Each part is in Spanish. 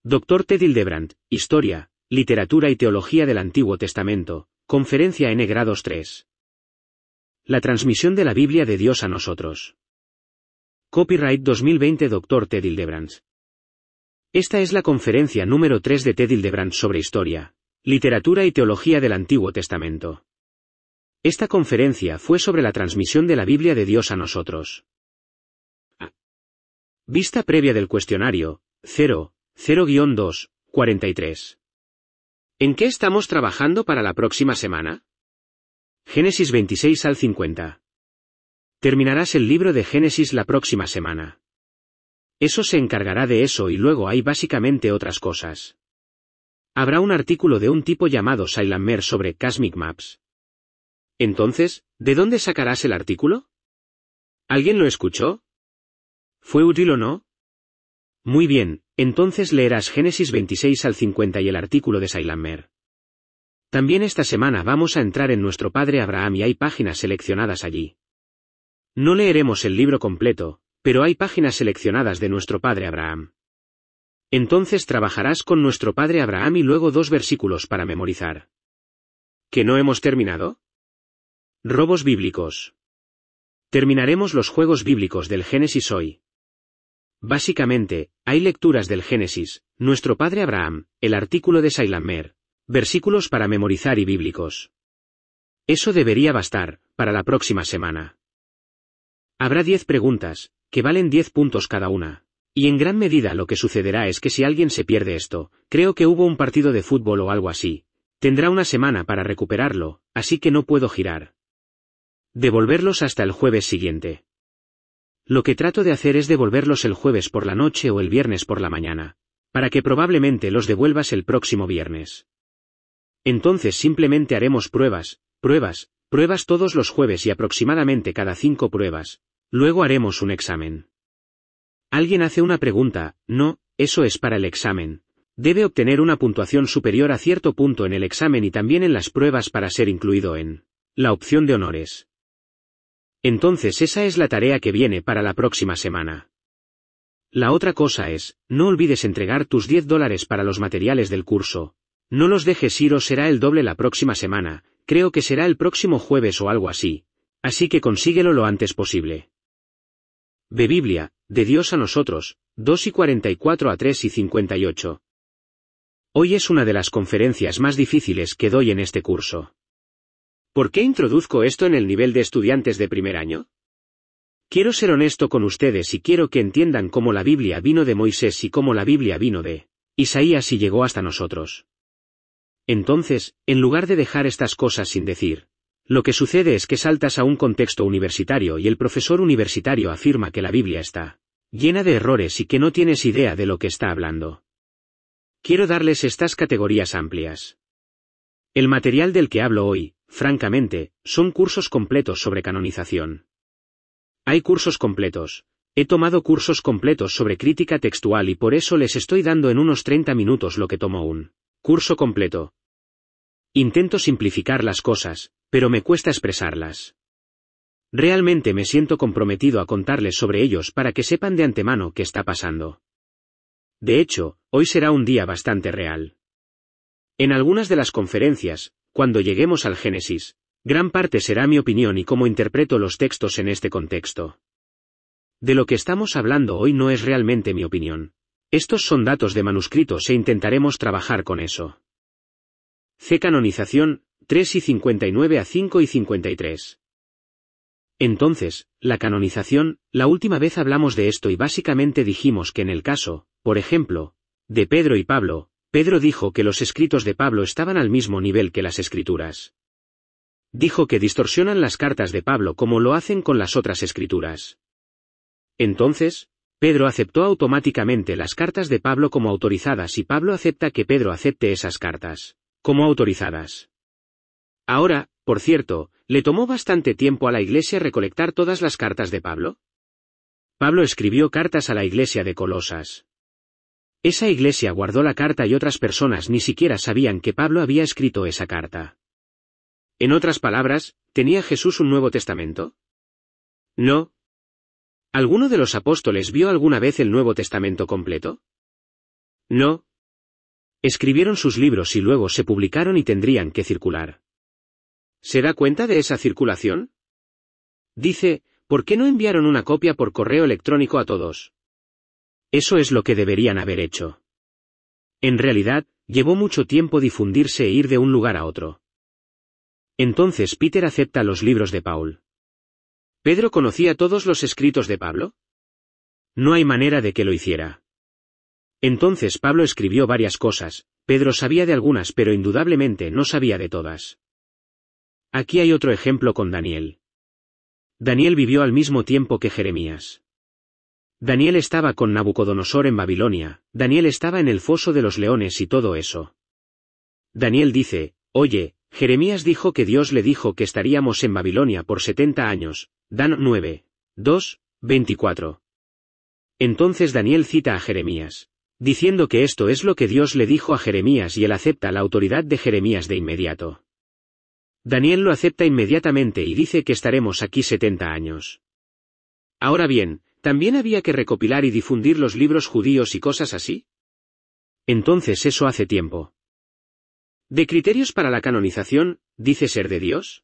Dr. Ted Hildebrand, Historia, Literatura y Teología del Antiguo Testamento, Conferencia N Grados 3. La transmisión de la Biblia de Dios a nosotros. Copyright 2020 Dr. Ted Hildebrand. Esta es la conferencia número 3 de Ted Hildebrand sobre Historia, Literatura y Teología del Antiguo Testamento. Esta conferencia fue sobre la transmisión de la Biblia de Dios a nosotros. Vista previa del cuestionario, 0-2, 43. ¿En qué estamos trabajando para la próxima semana? Génesis 26 al 50. Terminarás el libro de Génesis la próxima semana. Eso se encargará de eso y luego hay básicamente otras cosas. Habrá un artículo de un tipo llamado Sailammer sobre Cosmic Maps. Entonces, ¿de dónde sacarás el artículo? ¿Alguien lo escuchó? ¿Fue útil o no? Muy bien, entonces leerás Génesis 26 al 50 y el artículo de Sailammer. También esta semana vamos a entrar en nuestro padre Abraham y hay páginas seleccionadas allí. No leeremos el libro completo, pero hay páginas seleccionadas de nuestro padre Abraham. Entonces trabajarás con nuestro padre Abraham y luego 2 versículos para memorizar. ¿Que no hemos terminado? Robos bíblicos. Terminaremos los juegos bíblicos del Génesis hoy. Básicamente, hay lecturas del Génesis, nuestro padre Abraham, el artículo de Sailammer, versículos para memorizar y bíblicos. Eso debería bastar, para la próxima semana. Habrá 10 preguntas, que valen 10 puntos cada una. Y en gran medida lo que sucederá es que si alguien se pierde esto, creo que hubo un partido de fútbol o algo así, tendrá una semana para recuperarlo, así que no puedo girar. Devolverlos hasta el jueves siguiente. Lo que trato de hacer es devolverlos el jueves por la noche o el viernes por la mañana, para que probablemente los devuelvas el próximo viernes. Entonces simplemente haremos pruebas todos los jueves y aproximadamente cada 5 pruebas, luego haremos un examen. Alguien hace una pregunta, no, eso es para el examen. Debe obtener una puntuación superior a cierto punto en el examen y también en las pruebas para ser incluido en la opción de honores. Entonces esa es la tarea que viene para la próxima semana. La otra cosa es, no olvides entregar tus $10 para los materiales del curso. No los dejes ir o será el doble la próxima semana, creo que será el próximo jueves o algo así. Así que consíguelo lo antes posible. Ve Biblia, de Dios a nosotros, 2:44 a 3:58. Hoy es una de las conferencias más difíciles que doy en este curso. ¿Por qué introduzco esto en el nivel de estudiantes de primer año? Quiero ser honesto con ustedes y quiero que entiendan cómo la Biblia vino de Moisés y cómo la Biblia vino de Isaías y llegó hasta nosotros. Entonces, en lugar de dejar estas cosas sin decir, lo que sucede es que saltas a un contexto universitario y el profesor universitario afirma que la Biblia está llena de errores y que no tienes idea de lo que está hablando. Quiero darles estas categorías amplias. El material del que hablo hoy, francamente, son cursos completos sobre canonización. Hay cursos completos. He tomado cursos completos sobre crítica textual y por eso les estoy dando en unos 30 minutos lo que tomó un curso completo. Intento simplificar las cosas, pero me cuesta expresarlas. Realmente me siento comprometido a contarles sobre ellos para que sepan de antemano qué está pasando. De hecho, hoy será un día bastante real. En algunas de las conferencias, cuando lleguemos al Génesis, gran parte será mi opinión y cómo interpreto los textos en este contexto. De lo que estamos hablando hoy no es realmente mi opinión. Estos son datos de manuscritos e intentaremos trabajar con eso. Canonización, 3:59 a 5:53. Entonces, la canonización, la última vez hablamos de esto y básicamente dijimos que en el caso, por ejemplo, de Pedro y Pablo, Pedro dijo que los escritos de Pablo estaban al mismo nivel que las escrituras. Dijo que distorsionan las cartas de Pablo como lo hacen con las otras escrituras. Entonces, Pedro aceptó automáticamente las cartas de Pablo como autorizadas y Pablo acepta que Pedro acepte esas cartas como autorizadas. Ahora, por cierto, ¿le tomó bastante tiempo a la iglesia recolectar todas las cartas de Pablo? Pablo escribió cartas a la iglesia de Colosas. Esa iglesia guardó la carta y otras personas ni siquiera sabían que Pablo había escrito esa carta. En otras palabras, ¿tenía Jesús un Nuevo Testamento? No. ¿Alguno de los apóstoles vio alguna vez el Nuevo Testamento completo? No, Escribieron sus libros y luego se publicaron y tendrían que circular. ¿Se da cuenta de esa circulación? Dice, ¿por qué no enviaron una copia por correo electrónico a todos? Eso es lo que deberían haber hecho. En realidad, llevó mucho tiempo difundirse e ir de un lugar a otro. Entonces Peter acepta los libros de Paul. ¿Pedro conocía todos los escritos de Pablo? No hay manera de que lo hiciera. Entonces Pablo escribió varias cosas, Pedro sabía de algunas pero indudablemente no sabía de todas. Aquí hay otro ejemplo con Daniel. Daniel vivió al mismo tiempo que Jeremías. Daniel estaba con Nabucodonosor en Babilonia, Daniel estaba en el foso de los leones y todo eso. Daniel dice, oye, Jeremías dijo que Dios le dijo que estaríamos en Babilonia por 70 años, Dan 9, 2, 24. Entonces Daniel cita a Jeremías, diciendo que esto es lo que Dios le dijo a Jeremías y él acepta la autoridad de Jeremías de inmediato. Daniel lo acepta inmediatamente y dice que estaremos aquí 70 años. Ahora bien, ¿también había que recopilar y difundir los libros judíos y cosas así? Entonces eso hace tiempo. ¿De criterios para la canonización, dice ser de Dios?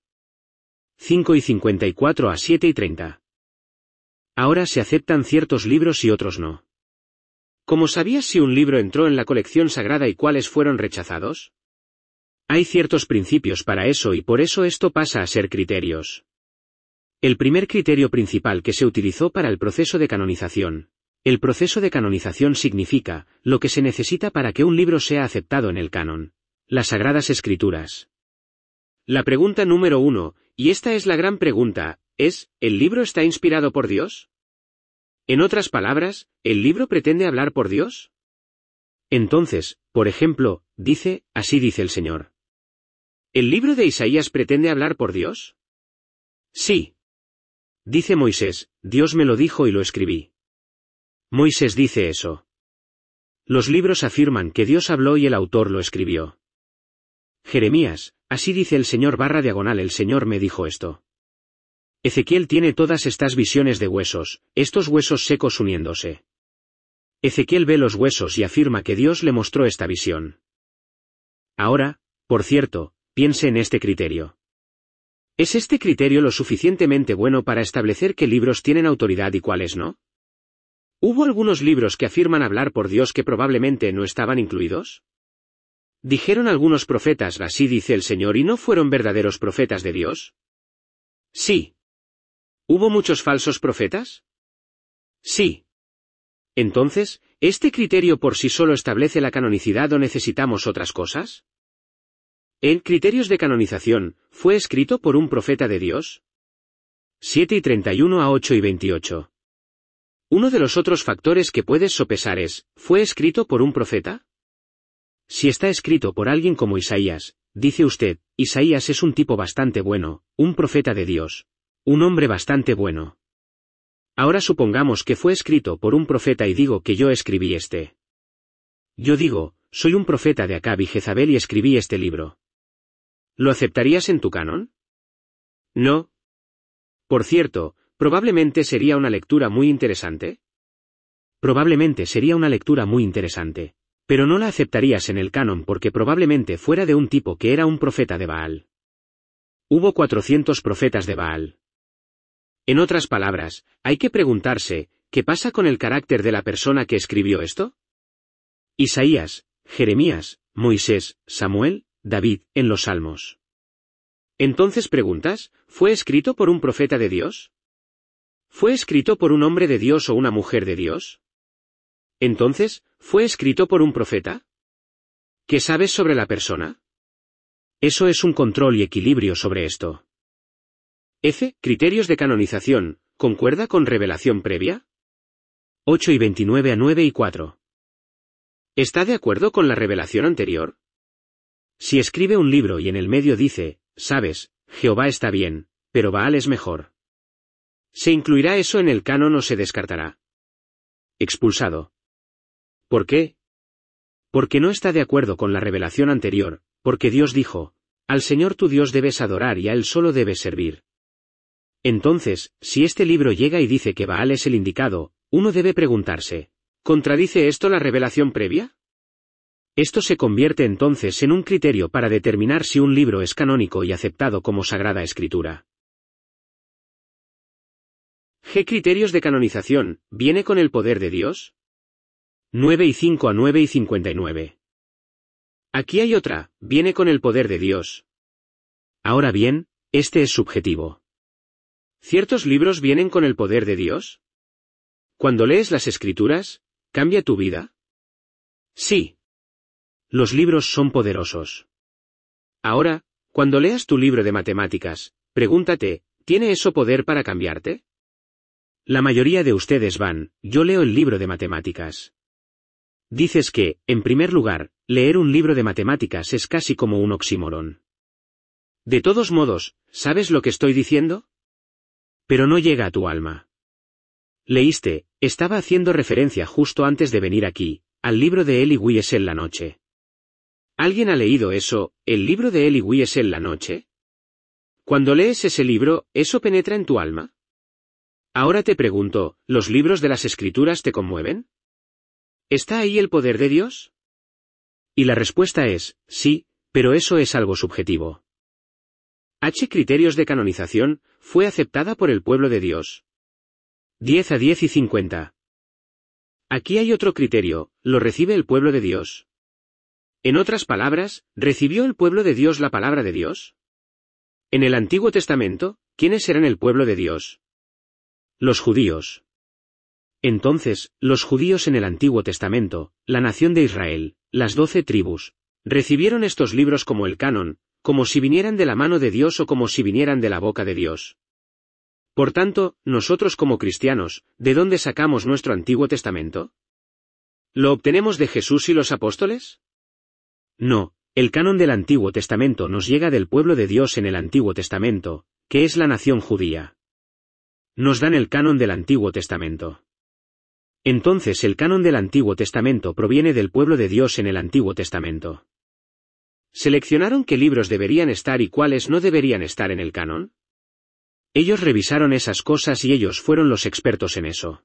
5:54 a 7:30. Ahora se aceptan ciertos libros y otros no. ¿Cómo sabías si un libro entró en la colección sagrada y cuáles fueron rechazados? Hay ciertos principios para eso y por eso esto pasa a ser criterios. El primer criterio principal que se utilizó para el proceso de canonización. El proceso de canonización significa, lo que se necesita para que un libro sea aceptado en el canon. Las Sagradas Escrituras. La pregunta número 1, y esta es la gran pregunta, es, ¿el libro está inspirado por Dios? En otras palabras, ¿el libro pretende hablar por Dios? Entonces, por ejemplo, dice, así dice el Señor. ¿El libro de Isaías pretende hablar por Dios? Sí. Dice Moisés, Dios me lo dijo y lo escribí. Moisés dice eso. Los libros afirman que Dios habló y el autor lo escribió. Jeremías, así dice el Señor /diagonal el Señor me dijo esto. Ezequiel tiene todas estas visiones de huesos, estos huesos secos uniéndose. Ezequiel ve los huesos y afirma que Dios le mostró esta visión. Ahora, por cierto, piense en este criterio. ¿Es este criterio lo suficientemente bueno para establecer qué libros tienen autoridad y cuáles no? ¿Hubo algunos libros que afirman hablar por Dios que probablemente no estaban incluidos? ¿Dijeron algunos profetas así dice el Señor y no fueron verdaderos profetas de Dios? Sí. ¿Hubo muchos falsos profetas? Sí. Entonces, ¿este criterio por sí solo establece la canonicidad o necesitamos otras cosas? ¿El criterios de canonización fue escrito por un profeta de Dios? 7:31 a 8:28. Uno de los otros factores que puedes sopesar es, ¿fue escrito por un profeta? Si está escrito por alguien como Isaías, dice usted, Isaías es un tipo bastante bueno, un profeta de Dios. Un hombre bastante bueno. Ahora supongamos que fue escrito por un profeta y digo que yo escribí este. Yo digo, soy un profeta de Acab y Jezabel y escribí este libro. ¿Lo aceptarías en tu canon? No. Por cierto, probablemente sería una lectura muy interesante. Probablemente sería una lectura muy interesante. Pero no la aceptarías en el canon porque probablemente fuera de un tipo que era un profeta de Baal. Hubo 400 profetas de Baal. En otras palabras, hay que preguntarse, ¿qué pasa con el carácter de la persona que escribió esto? Isaías, Jeremías, Moisés, Samuel, David, en los Salmos. Entonces preguntas, ¿fue escrito por un profeta de Dios? ¿Fue escrito por un hombre de Dios o una mujer de Dios? Entonces, ¿fue escrito por un profeta? ¿Qué sabes sobre la persona? Eso es un control y equilibrio sobre esto. F. Criterios de canonización, ¿concuerda con revelación previa? 8:29 a 9:4. ¿Está de acuerdo con la revelación anterior? Si escribe un libro y en el medio dice, sabes, Jehová está bien, pero Baal es mejor. ¿Se incluirá eso en el canon o se descartará? Expulsado. ¿Por qué? Porque no está de acuerdo con la revelación anterior, porque Dios dijo, al Señor tu Dios debes adorar y a Él solo debes servir. Entonces, si este libro llega y dice que Baal es el indicado, uno debe preguntarse, ¿contradice esto la revelación previa? Esto se convierte entonces en un criterio para determinar si un libro es canónico y aceptado como Sagrada Escritura. G. Criterios de canonización, ¿viene con el poder de Dios? 9:5 a 9:59. Aquí hay otra, viene con el poder de Dios. Ahora bien, este es subjetivo. ¿Ciertos libros vienen con el poder de Dios? Cuando lees las Escrituras, ¿cambia tu vida? Sí. Los libros son poderosos. Ahora, cuando leas tu libro de matemáticas, pregúntate, ¿tiene eso poder para cambiarte? La mayoría de ustedes van, yo leo el libro de matemáticas. Dices que, en primer lugar, leer un libro de matemáticas es casi como un oxímoron. De todos modos, ¿sabes lo que estoy diciendo? Pero no llega a tu alma. Leíste, estaba haciendo referencia justo antes de venir aquí, al libro de Elie Wiesel La Noche. ¿Alguien ha leído eso, el libro de Elie Wiesel La Noche? Cuando lees ese libro, ¿eso penetra en tu alma? Ahora te pregunto, ¿los libros de las Escrituras te conmueven? ¿Está ahí el poder de Dios? Y la respuesta es, sí, pero eso es algo subjetivo. H. Criterios de canonización, fue aceptada por el pueblo de Dios. 10 a 10 y 50. Aquí hay otro criterio, lo recibe el pueblo de Dios. En otras palabras, ¿recibió el pueblo de Dios la palabra de Dios? En el Antiguo Testamento, ¿quiénes eran el pueblo de Dios? Los judíos. Entonces, los judíos en el Antiguo Testamento, la nación de Israel, las 12 tribus, recibieron estos libros como el canon, como si vinieran de la mano de Dios o como si vinieran de la boca de Dios. Por tanto, nosotros como cristianos, ¿de dónde sacamos nuestro Antiguo Testamento? ¿Lo obtenemos de Jesús y los apóstoles? No, el canon del Antiguo Testamento nos llega del pueblo de Dios en el Antiguo Testamento, que es la nación judía. Nos dan el canon del Antiguo Testamento. Entonces el canon del Antiguo Testamento proviene del pueblo de Dios en el Antiguo Testamento. ¿Seleccionaron qué libros deberían estar y cuáles no deberían estar en el canon? Ellos revisaron esas cosas y ellos fueron los expertos en eso.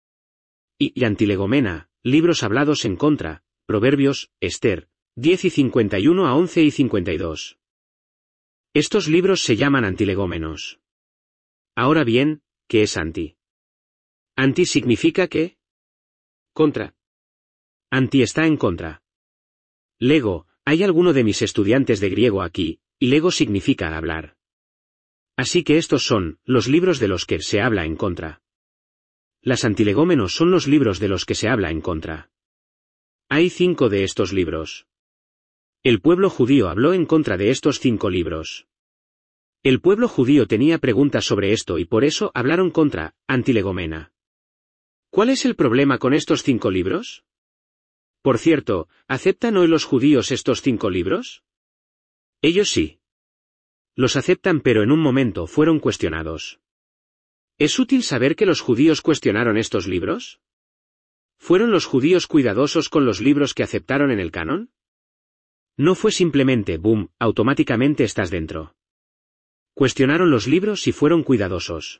Y Antilegomena, libros hablados en contra, Proverbios, Esther, 10 y 51 a 11 y 52. Estos libros se llaman antilegómenos. Ahora bien, ¿qué es anti? Anti significa ¿qué? Contra. Anti está en contra. Lego, hay alguno de mis estudiantes de griego aquí, y lego significa hablar. Así que estos son, los libros de los que se habla en contra. Las antilegómenos son los libros de los que se habla en contra. Hay 5 de estos libros. El pueblo judío habló en contra de estos 5 libros. El pueblo judío tenía preguntas sobre esto y por eso hablaron contra, antilegomena. ¿Cuál es el problema con estos 5 libros? Por cierto, ¿aceptan hoy los judíos estos 5 libros? Ellos sí. Los aceptan pero en un momento fueron cuestionados. ¿Es útil saber que los judíos cuestionaron estos libros? ¿Fueron los judíos cuidadosos con los libros que aceptaron en el canon? No fue simplemente, boom, automáticamente estás dentro. Cuestionaron los libros y fueron cuidadosos.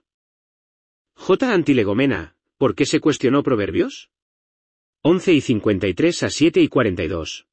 J. Antilegomena, ¿por qué se cuestionó Proverbios? 11 y 53 a 7 y 42.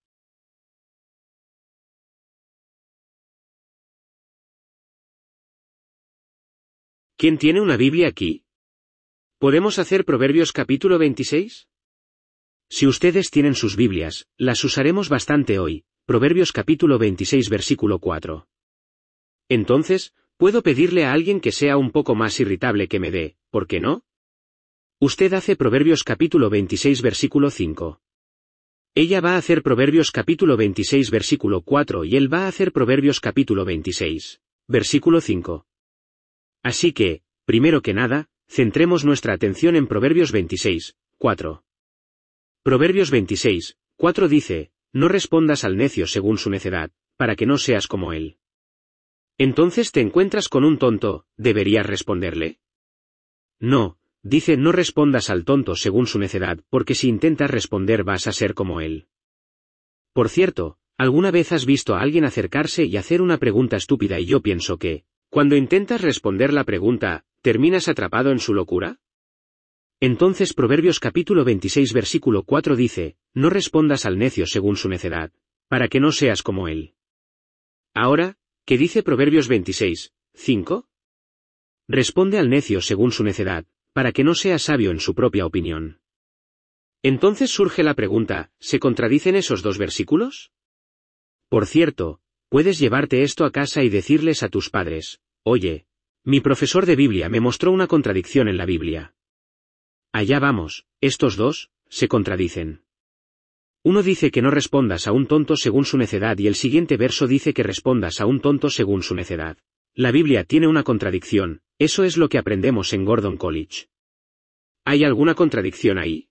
¿Quién tiene una Biblia aquí? ¿Podemos hacer Proverbios capítulo 26? Si ustedes tienen sus Biblias, las usaremos bastante hoy, Proverbios capítulo 26 versículo 4. Entonces, puedo pedirle a alguien que sea un poco más irritable que me dé, ¿por qué no? Usted hace Proverbios capítulo 26 versículo 5. Ella va a hacer Proverbios capítulo 26 versículo 4 y él va a hacer Proverbios capítulo 26, versículo 5. Así que, primero que nada, centremos nuestra atención en Proverbios 26, 4. Proverbios 26, 4 dice, no respondas al necio según su necedad, para que no seas como él. Entonces te encuentras con un tonto, ¿deberías responderle? No, dice no respondas al tonto según su necedad, porque si intentas responder vas a ser como él. Por cierto, ¿alguna vez has visto a alguien acercarse y hacer una pregunta estúpida y yo pienso que, cuando intentas responder la pregunta, terminas atrapado en su locura? Entonces Proverbios capítulo 26 versículo 4 dice, no respondas al necio según su necedad, para que no seas como él. Ahora, ¿qué dice Proverbios 26, 5? Responde al necio según su necedad, para que no sea sabio en su propia opinión. Entonces surge la pregunta, ¿se contradicen esos dos versículos? Por cierto, puedes llevarte esto a casa y decirles a tus padres, oye, mi profesor de Biblia me mostró una contradicción en la Biblia. Allá vamos, estos dos, se contradicen. Uno dice que no respondas a un tonto según su necedad y el siguiente verso dice que respondas a un tonto según su necedad. La Biblia tiene una contradicción, eso es lo que aprendemos en Gordon College. ¿Hay alguna contradicción ahí?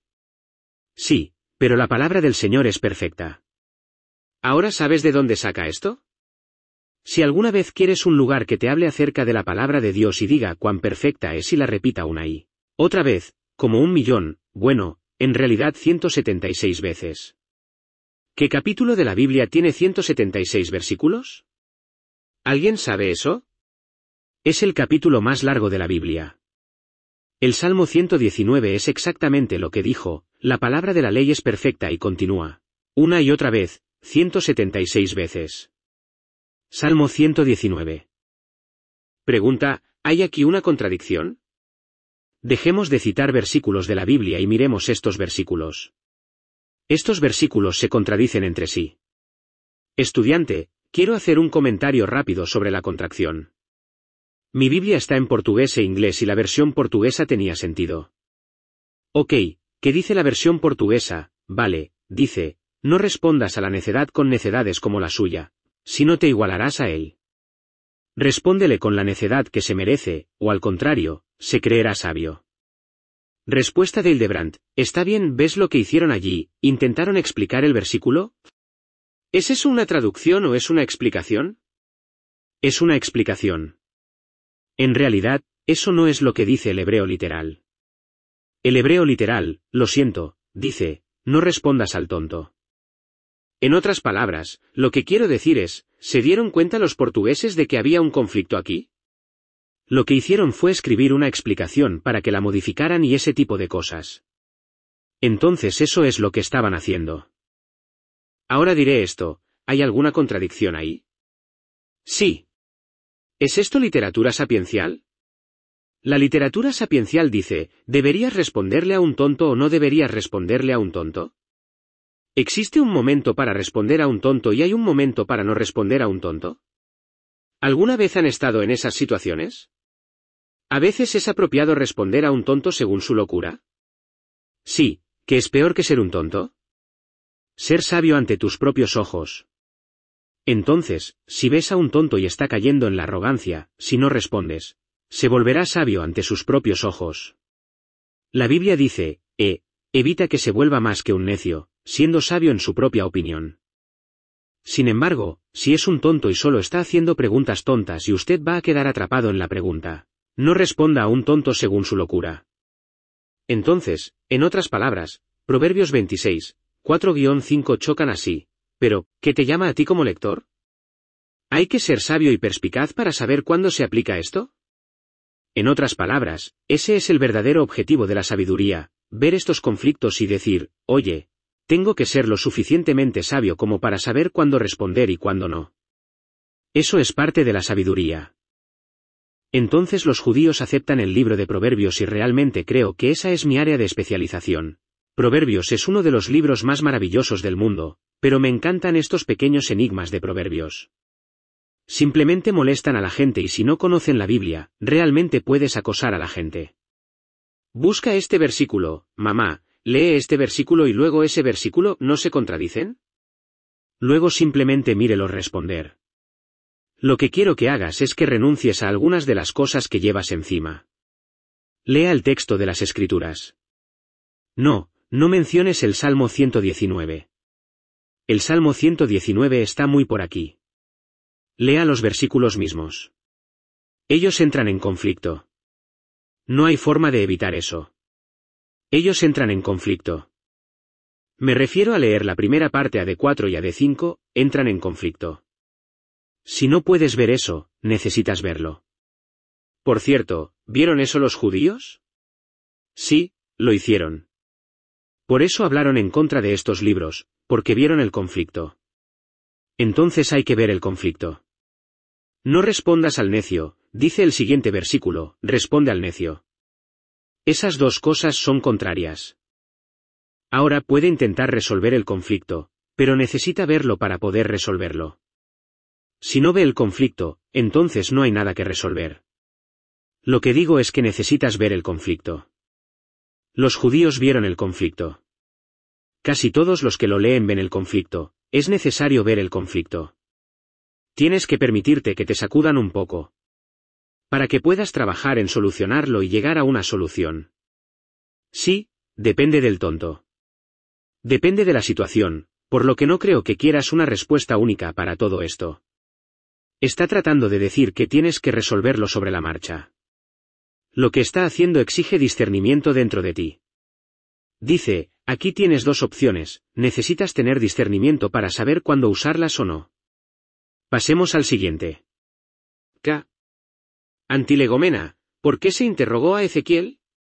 Sí, pero la palabra del Señor es perfecta. ¿Ahora sabes de dónde saca esto? Si alguna vez quieres un lugar que te hable acerca de la palabra de Dios y diga cuán perfecta es y la repita una y otra vez, como 1.000.000, bueno, en realidad 176 veces. ¿Qué capítulo de la Biblia tiene 176 versículos? ¿Alguien sabe eso? Es el capítulo más largo de la Biblia. El Salmo 119 es exactamente lo que dijo, la palabra de la ley es perfecta y continúa. Una y otra vez, 176 veces. Salmo 119. Pregunta, ¿hay aquí una contradicción? Dejemos de citar versículos de la Biblia y miremos estos versículos. Estos versículos se contradicen entre sí. Estudiante, quiero hacer un comentario rápido sobre la contracción. Mi Biblia está en portugués e inglés y la versión portuguesa tenía sentido. Ok, ¿qué dice la versión portuguesa? Vale, dice, no respondas a la necedad con necedades como la suya, si no te igualarás a él. Respóndele con la necedad que se merece, o al contrario, se creerá sabio. Respuesta de Hildebrandt, está bien, ¿ves lo que hicieron allí? ¿Intentaron explicar el versículo? ¿Es eso una traducción o es una explicación? Es una explicación. En realidad, eso no es lo que dice el hebreo literal. El hebreo literal, lo siento, dice, no respondas al tonto. En otras palabras, lo que quiero decir es, ¿se dieron cuenta los portugueses de que había un conflicto aquí? Lo que hicieron fue escribir una explicación para que la modificaran y ese tipo de cosas. Entonces eso es lo que estaban haciendo. Ahora diré esto, ¿hay alguna contradicción ahí? Sí. ¿Es esto literatura sapiencial? La literatura sapiencial dice, ¿deberías responderle a un tonto o no deberías responderle a un tonto? ¿Existe un momento para responder a un tonto y hay un momento para no responder a un tonto? ¿Alguna vez han estado en esas situaciones? ¿A veces es apropiado responder a un tonto según su locura? Sí, ¿qué es peor que ser un tonto? Ser sabio ante tus propios ojos. Entonces, si ves a un tonto y está cayendo en la arrogancia, si no respondes, se volverá sabio ante sus propios ojos. La Biblia dice, evita que se vuelva más que un necio, siendo sabio en su propia opinión. Sin embargo, si es un tonto y solo está haciendo preguntas tontas y usted va a quedar atrapado en la pregunta, no responda a un tonto según su locura. Entonces, en otras palabras, Proverbios 26, 4-5 chocan así, pero, ¿qué te llama a ti como lector? ¿Hay que ser sabio y perspicaz para saber cuándo se aplica esto? En otras palabras, ese es el verdadero objetivo de la sabiduría, ver estos conflictos y decir, oye, tengo que ser lo suficientemente sabio como para saber cuándo responder y cuándo no. Eso es parte de la sabiduría. Entonces los judíos aceptan el libro de Proverbios y realmente creo que esa es mi área de especialización. Proverbios es uno de los libros más maravillosos del mundo, pero me encantan estos pequeños enigmas de Proverbios. Simplemente molestan a la gente y si no conocen la Biblia, realmente puedes acosar a la gente. Busca este versículo, mamá, lee este versículo y luego ese versículo, ¿no se contradicen? Luego simplemente mírelos responder. Lo que quiero que hagas es que renuncies a algunas de las cosas que llevas encima. Lea el texto de las Escrituras. No menciones el Salmo 119. El Salmo 119 está muy por aquí. Lea los versículos mismos. Ellos entran en conflicto. No hay forma de evitar eso. Ellos entran en conflicto. Me refiero a leer la primera parte AD4 y AD5, entran en conflicto. Si no puedes ver eso, necesitas verlo. Por cierto, ¿vieron eso los judíos? Sí, lo hicieron. Por eso hablaron en contra de estos libros, porque vieron el conflicto. Entonces hay que ver el conflicto. No respondas al necio, dice el siguiente versículo, responde al necio. Esas dos cosas son contrarias. Ahora puede intentar resolver el conflicto, pero necesita verlo para poder resolverlo. Si no ve el conflicto, entonces no hay nada que resolver. Lo que digo es que necesitas ver el conflicto. Los judíos vieron el conflicto. Casi todos los que lo leen ven el conflicto, es necesario ver el conflicto. Tienes que permitirte que te sacudan un poco. Para que puedas trabajar en solucionarlo y llegar a una solución. Sí, depende del tonto. Depende de la situación, por lo que no creo que quieras una respuesta única para todo esto. Está tratando de decir que tienes que resolverlo sobre la marcha. Lo que está haciendo exige discernimiento dentro de ti. Dice, aquí tienes dos opciones, necesitas tener discernimiento para saber cuándo usarlas o no. Pasemos al siguiente. K. Antilegomena, ¿por qué se interrogó a Ezequiel?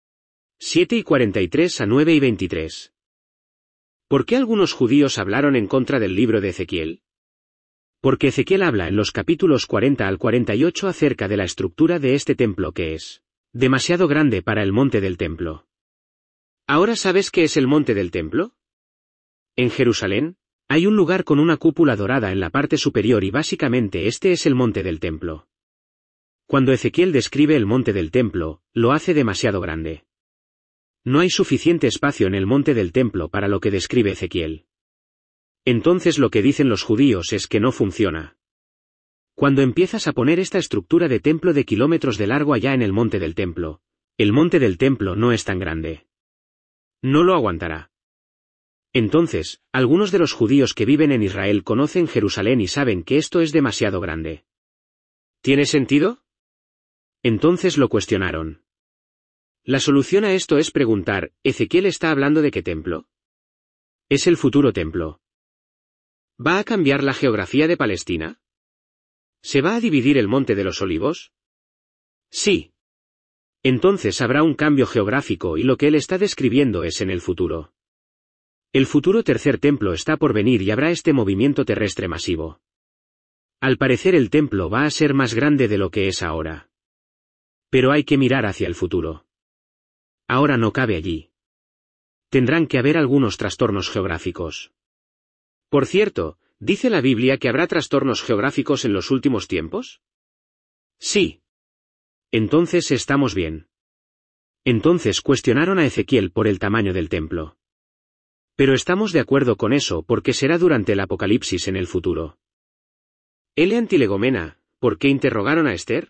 7:43 a 9:23. ¿Por qué algunos judíos hablaron en contra del libro de Ezequiel? Porque Ezequiel habla en los capítulos 40 al 48 acerca de la estructura de este templo que es demasiado grande para el monte del templo. ¿Ahora sabes qué es el monte del templo? En Jerusalén, hay un lugar con una cúpula dorada en la parte superior y básicamente este es el monte del templo. Cuando Ezequiel describe el monte del templo, lo hace demasiado grande. No hay suficiente espacio en el monte del templo para lo que describe Ezequiel. Entonces lo que dicen los judíos es que no funciona. Cuando empiezas a poner esta estructura de templo de kilómetros de largo allá en el monte del templo, el monte del templo no es tan grande. No lo aguantará. Entonces, algunos de los judíos que viven en Israel conocen Jerusalén y saben que esto es demasiado grande. ¿Tiene sentido? Entonces lo cuestionaron. La solución a esto es preguntar, ¿Ezequiel está hablando de qué templo? Es el futuro templo. ¿Va a cambiar la geografía de Palestina? ¿Se va a dividir el monte de los olivos? Sí. Entonces habrá un cambio geográfico y lo que él está describiendo es en el futuro. El futuro tercer templo está por venir y habrá este movimiento terrestre masivo. Al parecer el templo va a ser más grande de lo que es ahora. Pero hay que mirar hacia el futuro. Ahora no cabe allí. Tendrán que haber algunos trastornos geográficos. Por cierto, ¿dice la Biblia que habrá trastornos geográficos en los últimos tiempos? Sí. Entonces estamos bien. Entonces cuestionaron a Ezequiel por el tamaño del templo. Pero estamos de acuerdo con eso porque será durante el Apocalipsis en el futuro. L. Antilegomena, ¿por qué interrogaron a Esther?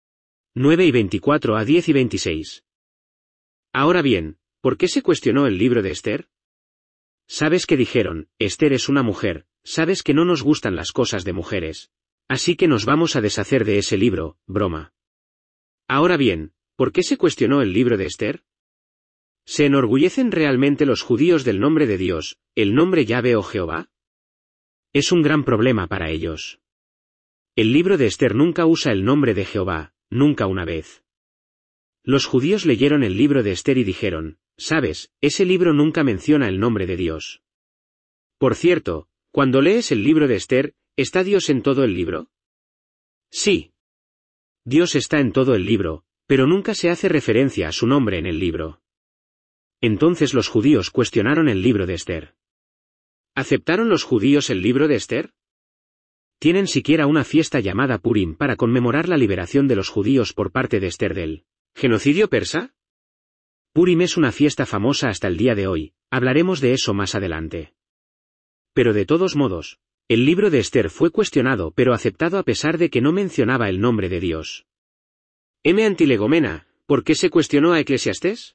9:24 a 10:26. Ahora bien, ¿por qué se cuestionó el libro de Esther? Sabes que dijeron, Esther es una mujer, sabes que no nos gustan las cosas de mujeres. Así que nos vamos a deshacer de ese libro, broma. Ahora bien, ¿por qué se cuestionó el libro de Esther? ¿Se enorgullecen realmente los judíos del nombre de Dios, el nombre Yahvé o Jehová? Es un gran problema para ellos. El libro de Esther nunca usa el nombre de Jehová, nunca una vez. Los judíos leyeron el libro de Esther y dijeron, sabes, ese libro nunca menciona el nombre de Dios. Por cierto, cuando lees el libro de Esther, ¿está Dios en todo el libro? Sí. Dios está en todo el libro, pero nunca se hace referencia a su nombre en el libro. Entonces los judíos cuestionaron el libro de Esther. ¿Aceptaron los judíos el libro de Esther? Tienen siquiera una fiesta llamada Purim para conmemorar la liberación de los judíos por parte de Esther del genocidio persa. Purim es una fiesta famosa hasta el día de hoy, hablaremos de eso más adelante. Pero de todos modos, el libro de Esther fue cuestionado pero aceptado a pesar de que no mencionaba el nombre de Dios. M. Antilegomena, ¿por qué se cuestionó a Eclesiastés?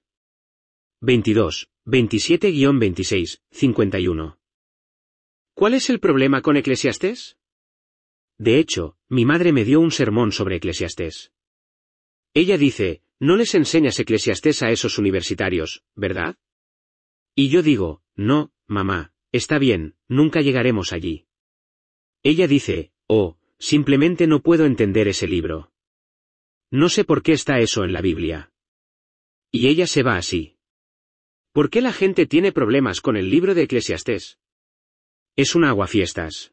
22, 27-26, 51. ¿Cuál es el problema con Eclesiastés? De hecho, mi madre me dio un sermón sobre Eclesiastés. Ella dice, no les enseñas Eclesiastés a esos universitarios, ¿verdad? Y yo digo, no, mamá, está bien, nunca llegaremos allí. Ella dice, oh, simplemente no puedo entender ese libro. No sé por qué está eso en la Biblia. Y ella se va así. ¿Por qué la gente tiene problemas con el libro de Eclesiastés? Es un aguafiestas.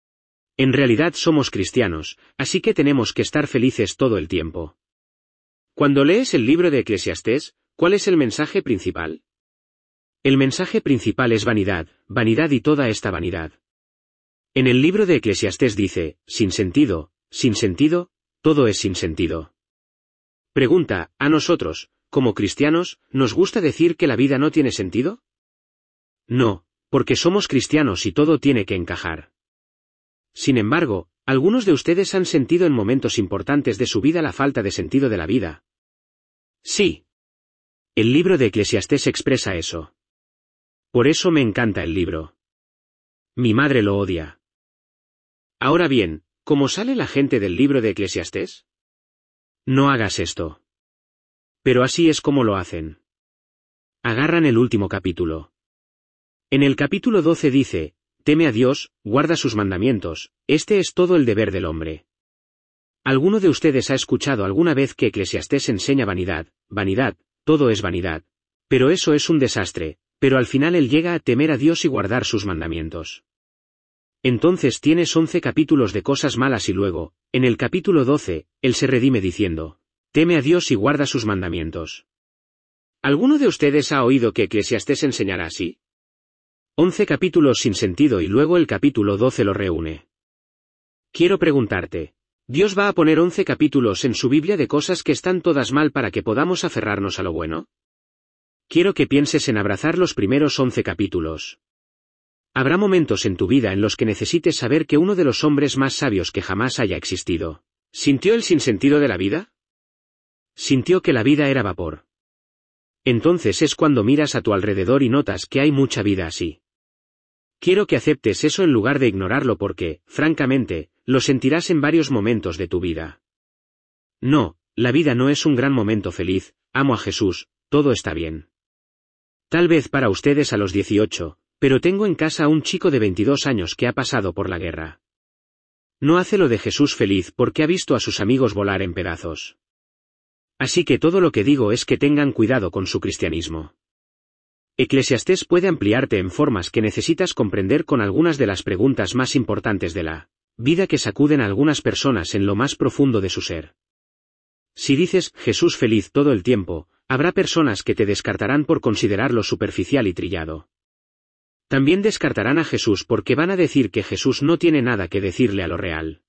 En realidad somos cristianos, así que tenemos que estar felices todo el tiempo. Cuando lees el libro de Eclesiastés, ¿cuál es el mensaje principal? El mensaje principal es vanidad, vanidad y toda esta vanidad. En el libro de Eclesiastés dice, sin sentido, todo es sin sentido. Pregunta, ¿a nosotros, como cristianos, nos gusta decir que la vida no tiene sentido? No, porque somos cristianos y todo tiene que encajar. Sin embargo, algunos de ustedes han sentido en momentos importantes de su vida la falta de sentido de la vida. Sí. El libro de Eclesiastés expresa eso. Por eso me encanta el libro. Mi madre lo odia. Ahora bien, ¿cómo sale la gente del libro de Eclesiastés? No hagas esto. Pero así es como lo hacen. Agarran el último capítulo. En el capítulo 12 dice, teme a Dios, guarda sus mandamientos, este es todo el deber del hombre. ¿Alguno de ustedes ha escuchado alguna vez que Eclesiastés enseña vanidad, vanidad, todo es vanidad? Pero eso es un desastre, pero al final él llega a temer a Dios y guardar sus mandamientos. Entonces tienes 11 capítulos de cosas malas y luego, en el capítulo 12, él se redime diciendo, teme a Dios y guarda sus mandamientos. ¿Alguno de ustedes ha oído que Eclesiastés enseñará así? 11 capítulos sin sentido y luego el capítulo 12 lo reúne. Quiero preguntarte, ¿Dios va a poner 11 capítulos en su Biblia de cosas que están todas mal para que podamos aferrarnos a lo bueno? Quiero que pienses en abrazar los primeros 11 capítulos. Habrá momentos en tu vida en los que necesites saber que uno de los hombres más sabios que jamás haya existido, ¿sintió el sinsentido de la vida? Sintió que la vida era vapor. Entonces es cuando miras a tu alrededor y notas que hay mucha vida así. Quiero que aceptes eso en lugar de ignorarlo porque, francamente, lo sentirás en varios momentos de tu vida. No, la vida no es un gran momento feliz, amo a Jesús, todo está bien. Tal vez para ustedes a los 18, pero tengo en casa a un chico de 22 años que ha pasado por la guerra. No hace lo de Jesús feliz porque ha visto a sus amigos volar en pedazos. Así que todo lo que digo es que tengan cuidado con su cristianismo. Eclesiastés puede ampliarte en formas que necesitas comprender con algunas de las preguntas más importantes de la vida que sacuden a algunas personas en lo más profundo de su ser. Si dices Jesús feliz todo el tiempo, habrá personas que te descartarán por considerarlo superficial y trillado. También descartarán a Jesús porque van a decir que Jesús no tiene nada que decirle a lo real.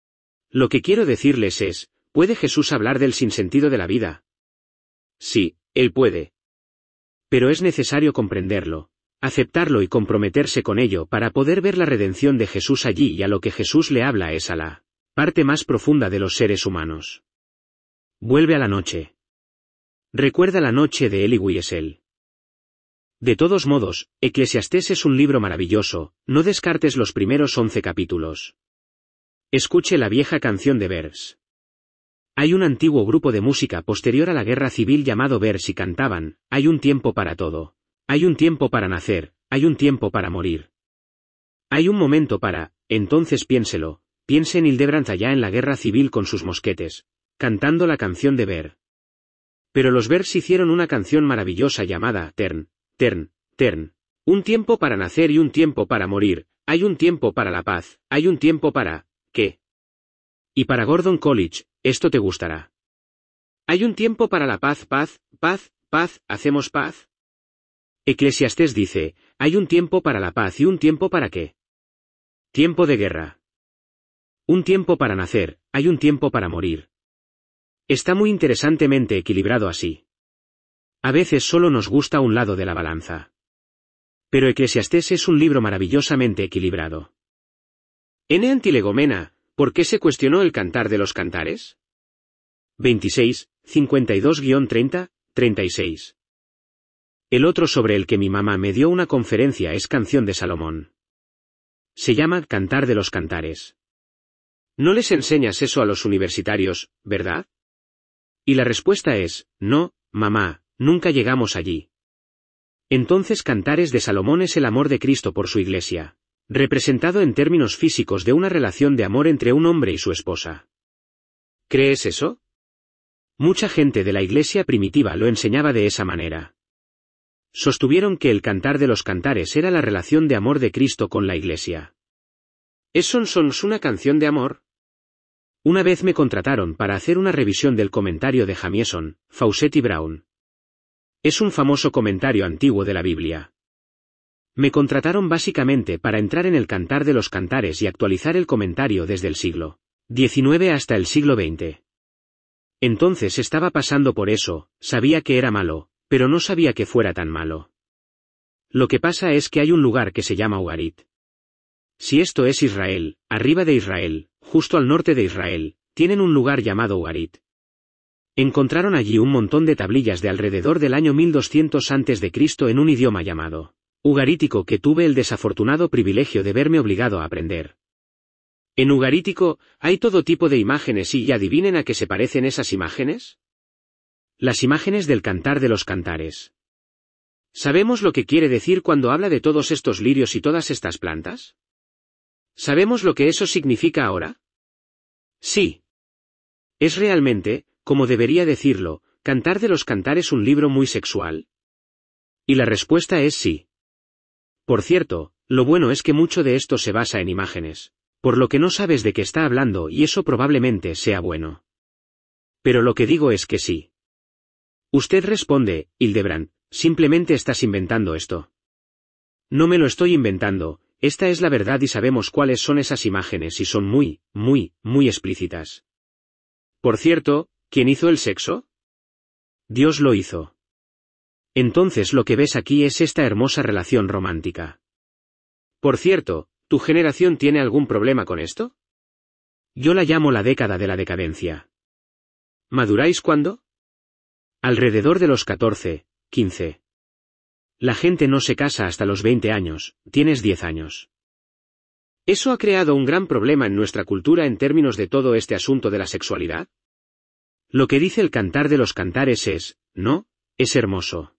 Lo que quiero decirles es, ¿puede Jesús hablar del sinsentido de la vida? Sí, él puede. Pero es necesario comprenderlo, aceptarlo y comprometerse con ello para poder ver la redención de Jesús allí, y a lo que Jesús le habla es a la parte más profunda de los seres humanos. Vuelve a la noche. Recuerda la noche de Elie Wiesel. De todos modos, Eclesiastés es un libro maravilloso, no descartes los primeros 11 capítulos. Escuche la vieja canción de Vers. Hay un antiguo grupo de música posterior a la guerra civil llamado Vers y cantaban, hay un tiempo para todo. Hay un tiempo para nacer, hay un tiempo para morir. Hay un momento para, entonces piénselo, piense en Hildebrandt allá en la guerra civil con sus mosquetes, cantando la canción de Vers. Pero los Vers hicieron una canción maravillosa llamada Tern. Un tiempo para nacer y un tiempo para morir, hay un tiempo para la paz, hay un tiempo para, ¿qué? Y para Gordon College, esto te gustará. Hay un tiempo para la paz, ¿hacemos paz? Eclesiastés dice, hay un tiempo para la paz y un tiempo para ¿qué? Tiempo de guerra. Un tiempo para nacer, hay un tiempo para morir. Está muy interesantemente equilibrado así. A veces solo nos gusta un lado de la balanza. Pero Eclesiastés es un libro maravillosamente equilibrado. N. Antilegomena, ¿por qué se cuestionó el cantar de los cantares? 26, 52-30, 36. El otro sobre el que mi mamá me dio una conferencia es Canción de Salomón. Se llama Cantar de los Cantares. No les enseñas eso a los universitarios, ¿verdad? Y la respuesta es, no, mamá. Nunca llegamos allí. Entonces Cantares de Salomón es el amor de Cristo por su iglesia, representado en términos físicos de una relación de amor entre un hombre y su esposa. ¿Crees eso? Mucha gente de la iglesia primitiva lo enseñaba de esa manera. Sostuvieron que el Cantar de los Cantares era la relación de amor de Cristo con la Iglesia. ¿Es Sons una canción de amor? Una vez me contrataron para hacer una revisión del comentario de Jamieson, Fausset y Brown. Es un famoso comentario antiguo de la Biblia. Me contrataron básicamente para entrar en el Cantar de los Cantares y actualizar el comentario desde el siglo XIX hasta el siglo XX. Entonces estaba pasando por eso, sabía que era malo, pero no sabía que fuera tan malo. Lo que pasa es que hay un lugar que se llama Ugarit. Si esto es Israel, arriba de Israel, justo al norte de Israel, tienen un lugar llamado Ugarit. Encontraron allí un montón de tablillas de alrededor del año 1200 a.C. en un idioma llamado ugarítico que tuve el desafortunado privilegio de verme obligado a aprender. En ugarítico, hay todo tipo de imágenes y ¿adivinen a qué se parecen esas imágenes? Las imágenes del Cantar de los Cantares. ¿Sabemos lo que quiere decir cuando habla de todos estos lirios y todas estas plantas? ¿Sabemos lo que eso significa ahora? Sí. ¿Es realmente, como debería decirlo, Cantar de los Cantares un libro muy sexual? Y la respuesta es sí. Por cierto, lo bueno es que mucho de esto se basa en imágenes, por lo que no sabes de qué está hablando y eso probablemente sea bueno. Pero lo que digo es que sí. Usted responde, Hildebrand, simplemente estás inventando esto. No me lo estoy inventando, esta es la verdad y sabemos cuáles son esas imágenes y son muy, muy, muy explícitas. Por cierto, ¿quién hizo el sexo? Dios lo hizo. Entonces lo que ves aquí es esta hermosa relación romántica. Por cierto, ¿tu generación tiene algún problema con esto? Yo la llamo la década de la decadencia. ¿Maduráis cuándo? Alrededor de los 14, 15. La gente no se casa hasta los 20 años, tienes 10 años. ¿Eso ha creado un gran problema en nuestra cultura en términos de todo este asunto de la sexualidad? Lo que dice el Cantar de los Cantares es, ¿no? Es hermoso.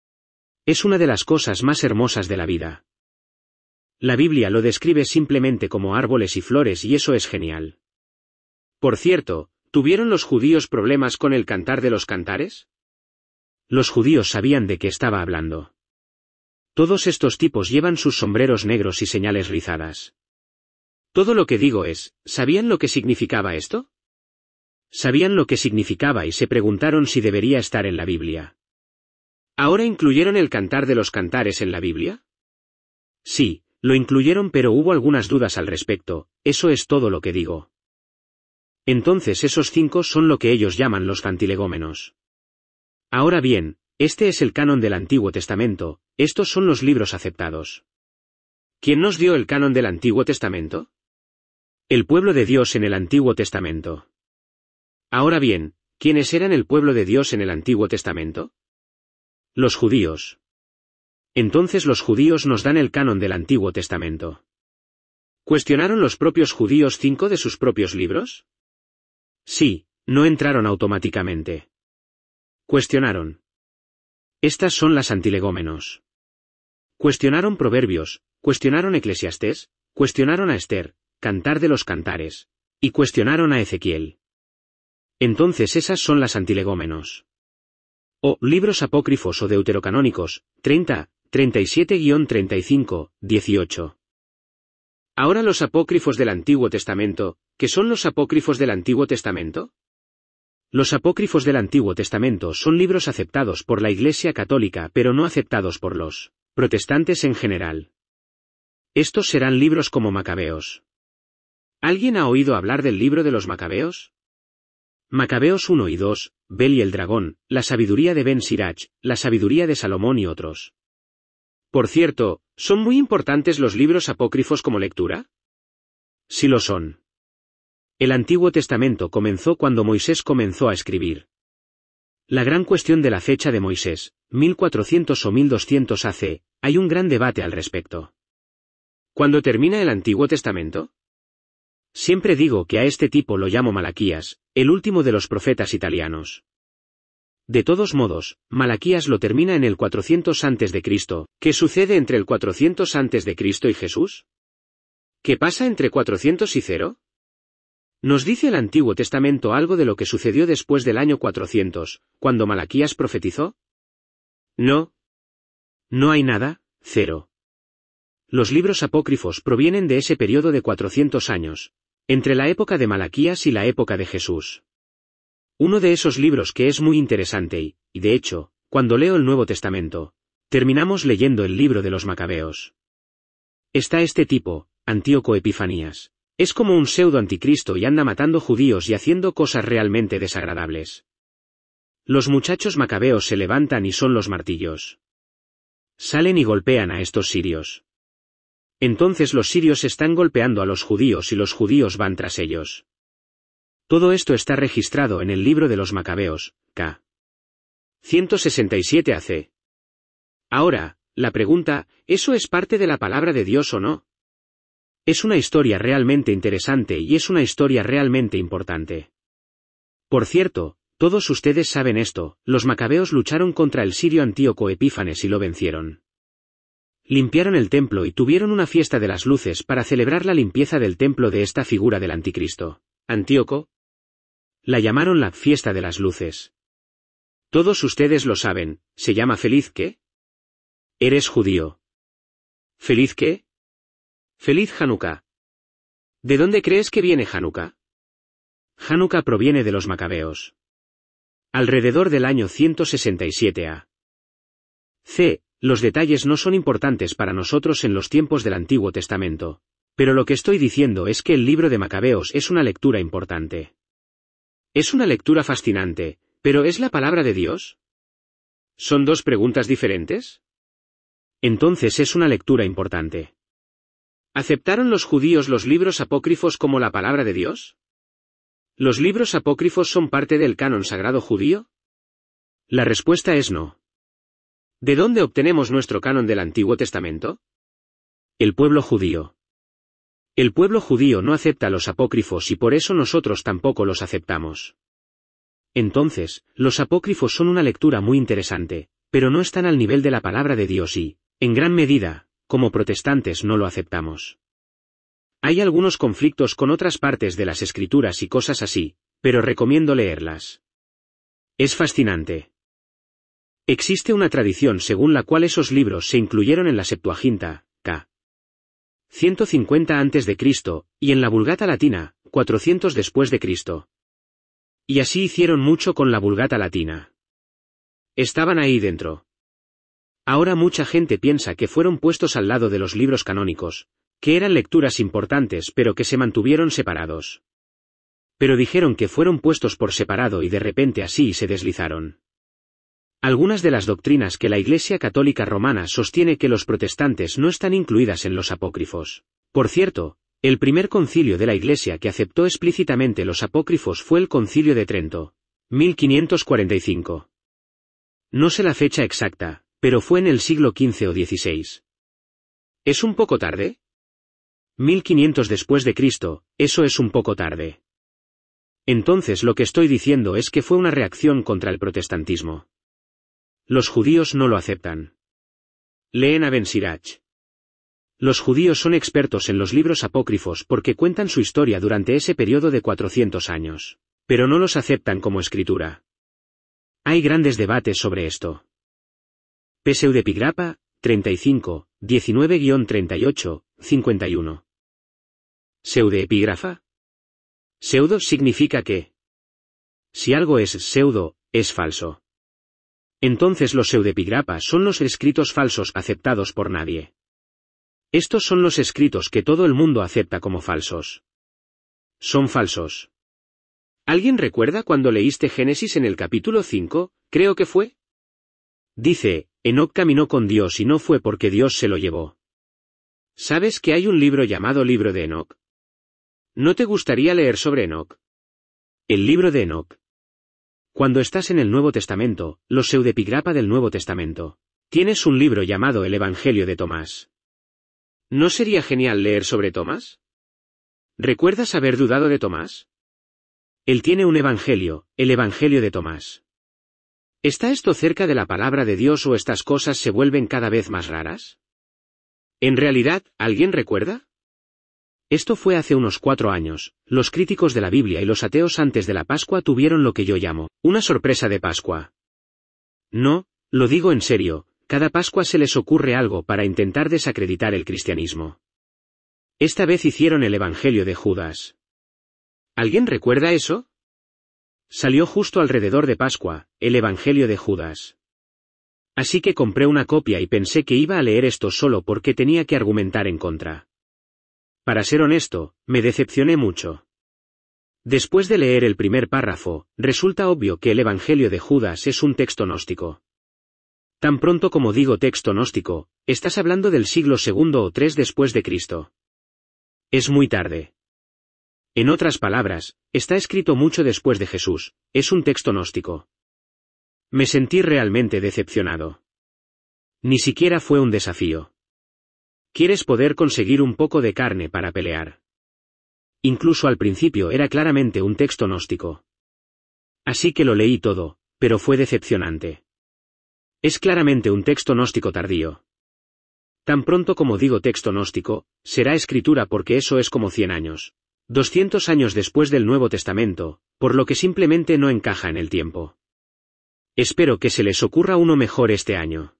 Es una de las cosas más hermosas de la vida. La Biblia lo describe simplemente como árboles y flores y eso es genial. Por cierto, ¿tuvieron los judíos problemas con el Cantar de los Cantares? Los judíos sabían de qué estaba hablando. Todos estos tipos llevan sus sombreros negros y señales rizadas. Todo lo que digo es, ¿sabían lo que significaba esto? Sabían lo que significaba y se preguntaron si debería estar en la Biblia. ¿Ahora incluyeron el Cantar de los Cantares en la Biblia? Sí, lo incluyeron pero hubo algunas dudas al respecto, eso es todo lo que digo. Entonces esos 5 son lo que ellos llaman los cantilegómenos. Ahora bien, este es el canon del Antiguo Testamento, estos son los libros aceptados. ¿Quién nos dio el canon del Antiguo Testamento? El pueblo de Dios en el Antiguo Testamento. Ahora bien, ¿quiénes eran el pueblo de Dios en el Antiguo Testamento? Los judíos. Entonces los judíos nos dan el canon del Antiguo Testamento. ¿Cuestionaron los propios judíos 5 de sus propios libros? Sí, no entraron automáticamente. Cuestionaron. Estas son las antilegómenos. Cuestionaron Proverbios, cuestionaron Eclesiastés, cuestionaron a Esther, Cantar de los Cantares, y cuestionaron a Ezequiel. Entonces esas son las antilegómenos. O libros apócrifos o deuterocanónicos, 30, 37-35, 18. Ahora los apócrifos del Antiguo Testamento, ¿qué son los apócrifos del Antiguo Testamento? Los apócrifos del Antiguo Testamento son libros aceptados por la Iglesia Católica pero no aceptados por los protestantes en general. Estos serán libros como Macabeos. ¿Alguien ha oído hablar del libro de los Macabeos? Macabeos 1 y 2, Bel y el dragón, la sabiduría de Ben Sirach, la sabiduría de Salomón y otros. Por cierto, ¿son muy importantes los libros apócrifos como lectura? Sí lo son. El Antiguo Testamento comenzó cuando Moisés comenzó a escribir. La gran cuestión de la fecha de Moisés, 1400 o 1200 AC, hay un gran debate al respecto. ¿Cuándo termina el Antiguo Testamento? Siempre digo que a este tipo lo llamo Malaquías, el último de los profetas italianos. De todos modos, Malaquías lo termina en el 400 a.C., ¿qué sucede entre el 400 a.C. y Jesús? ¿Qué pasa entre 400 y 0? ¿Nos dice el Antiguo Testamento algo de lo que sucedió después del año 400, cuando Malaquías profetizó? No. No hay nada, 0. Los libros apócrifos provienen de ese periodo de 400 años, entre la época de Malaquías y la época de Jesús. Uno de esos libros que es muy interesante y de hecho, cuando leo el Nuevo Testamento, terminamos leyendo el libro de los Macabeos. Está este tipo, Antíoco Epifanías. Es como un pseudo anticristo y anda matando judíos y haciendo cosas realmente desagradables. Los muchachos macabeos se levantan y son los martillos. Salen y golpean a estos sirios. Entonces los sirios están golpeando a los judíos y los judíos van tras ellos. Todo esto está registrado en el libro de los Macabeos, k. 167 AC. Ahora, la pregunta, ¿eso es parte de la palabra de Dios o no? Es una historia realmente interesante y es una historia realmente importante. Por cierto, todos ustedes saben esto, los macabeos lucharon contra el sirio Antíoco Epífanes y lo vencieron. Limpiaron el templo y tuvieron una fiesta de las luces para celebrar la limpieza del templo de esta figura del anticristo. Antíoco. La llamaron la fiesta de las luces. Todos ustedes lo saben, ¿se llama feliz qué? Eres judío. ¿Feliz qué? Feliz Hanukkah. ¿De dónde crees que viene Hanukkah? Hanukkah proviene de los macabeos. Alrededor del año 167 a. C. Los detalles no son importantes para nosotros en los tiempos del Antiguo Testamento. Pero lo que estoy diciendo es que el libro de Macabeos es una lectura importante. Es una lectura fascinante, pero ¿es la palabra de Dios? ¿Son dos preguntas diferentes? Entonces es una lectura importante. ¿Aceptaron los judíos los libros apócrifos como la palabra de Dios? ¿Los libros apócrifos son parte del canon sagrado judío? La respuesta es no. ¿De dónde obtenemos nuestro canon del Antiguo Testamento? El pueblo judío. El pueblo judío no acepta los apócrifos y por eso nosotros tampoco los aceptamos. Entonces, los apócrifos son una lectura muy interesante, pero no están al nivel de la palabra de Dios y, en gran medida, como protestantes no lo aceptamos. Hay algunos conflictos con otras partes de las escrituras y cosas así, pero recomiendo leerlas. Es fascinante. Existe una tradición según la cual esos libros se incluyeron en la Septuaginta, k. 150 a.C., y en la Vulgata Latina, 400 después de Cristo. Y así hicieron mucho con la Vulgata Latina. Estaban ahí dentro. Ahora mucha gente piensa que fueron puestos al lado de los libros canónicos, que eran lecturas importantes pero que se mantuvieron separados. Pero dijeron que fueron puestos por separado y de repente así se deslizaron. Algunas de las doctrinas que la Iglesia Católica Romana sostiene que los protestantes no están incluidas en los apócrifos. Por cierto, el primer concilio de la Iglesia que aceptó explícitamente los apócrifos fue el Concilio de Trento, 1545. No sé la fecha exacta, pero fue en el siglo XV o XVI. ¿Es un poco tarde? 1500 después de Cristo, eso es un poco tarde. Entonces lo que estoy diciendo es que fue una reacción contra el protestantismo. Los judíos no lo aceptan. Leen a Ben Sirach. Los judíos son expertos en los libros apócrifos porque cuentan su historia durante ese periodo de 400 años, pero no los aceptan como escritura. Hay grandes debates sobre esto. Pseudepigrapa, 35, 19-38, 51. ¿Pseudoepígrafa? Pseudo significa que. Si algo es pseudo, es falso. Entonces los pseudepigrapas son los escritos falsos aceptados por nadie. Estos son los escritos que todo el mundo acepta como falsos. Son falsos. ¿Alguien recuerda cuando leíste Génesis en el capítulo 5, creo que fue? Dice, Enoc caminó con Dios y no fue porque Dios se lo llevó. ¿Sabes que hay un libro llamado Libro de Enoc? ¿No te gustaría leer sobre Enoc? El libro de Enoc. Cuando estás en el Nuevo Testamento, los pseudepigrapa del Nuevo Testamento, tienes un libro llamado el Evangelio de Tomás. ¿No sería genial leer sobre Tomás? ¿Recuerdas haber dudado de Tomás? Él tiene un evangelio, el Evangelio de Tomás. ¿Está esto cerca de la palabra de Dios o estas cosas se vuelven cada vez más raras? En realidad, ¿alguien recuerda? Esto fue hace unos 4 años, los críticos de la Biblia y los ateos antes de la Pascua tuvieron lo que yo llamo, una sorpresa de Pascua. No, lo digo en serio, cada Pascua se les ocurre algo para intentar desacreditar el cristianismo. Esta vez hicieron el Evangelio de Judas. ¿Alguien recuerda eso? Salió justo alrededor de Pascua, el Evangelio de Judas. Así que compré una copia y pensé que iba a leer esto solo porque tenía que argumentar en contra. Para ser honesto, me decepcioné mucho. Después de leer el primer párrafo, resulta obvio que el Evangelio de Judas es un texto gnóstico. Tan pronto como digo texto gnóstico, estás hablando del siglo II o III después de Cristo. Es muy tarde. En otras palabras, está escrito mucho después de Jesús, es un texto gnóstico. Me sentí realmente decepcionado. Ni siquiera fue un desafío. ¿Quieres poder conseguir un poco de carne para pelear? Incluso al principio era claramente un texto gnóstico. Así que lo leí todo, pero fue decepcionante. Es claramente un texto gnóstico tardío. Tan pronto como digo texto gnóstico, será escritura porque eso es como 100 años. 200 años después del Nuevo Testamento, por lo que simplemente no encaja en el tiempo. Espero que se les ocurra uno mejor este año.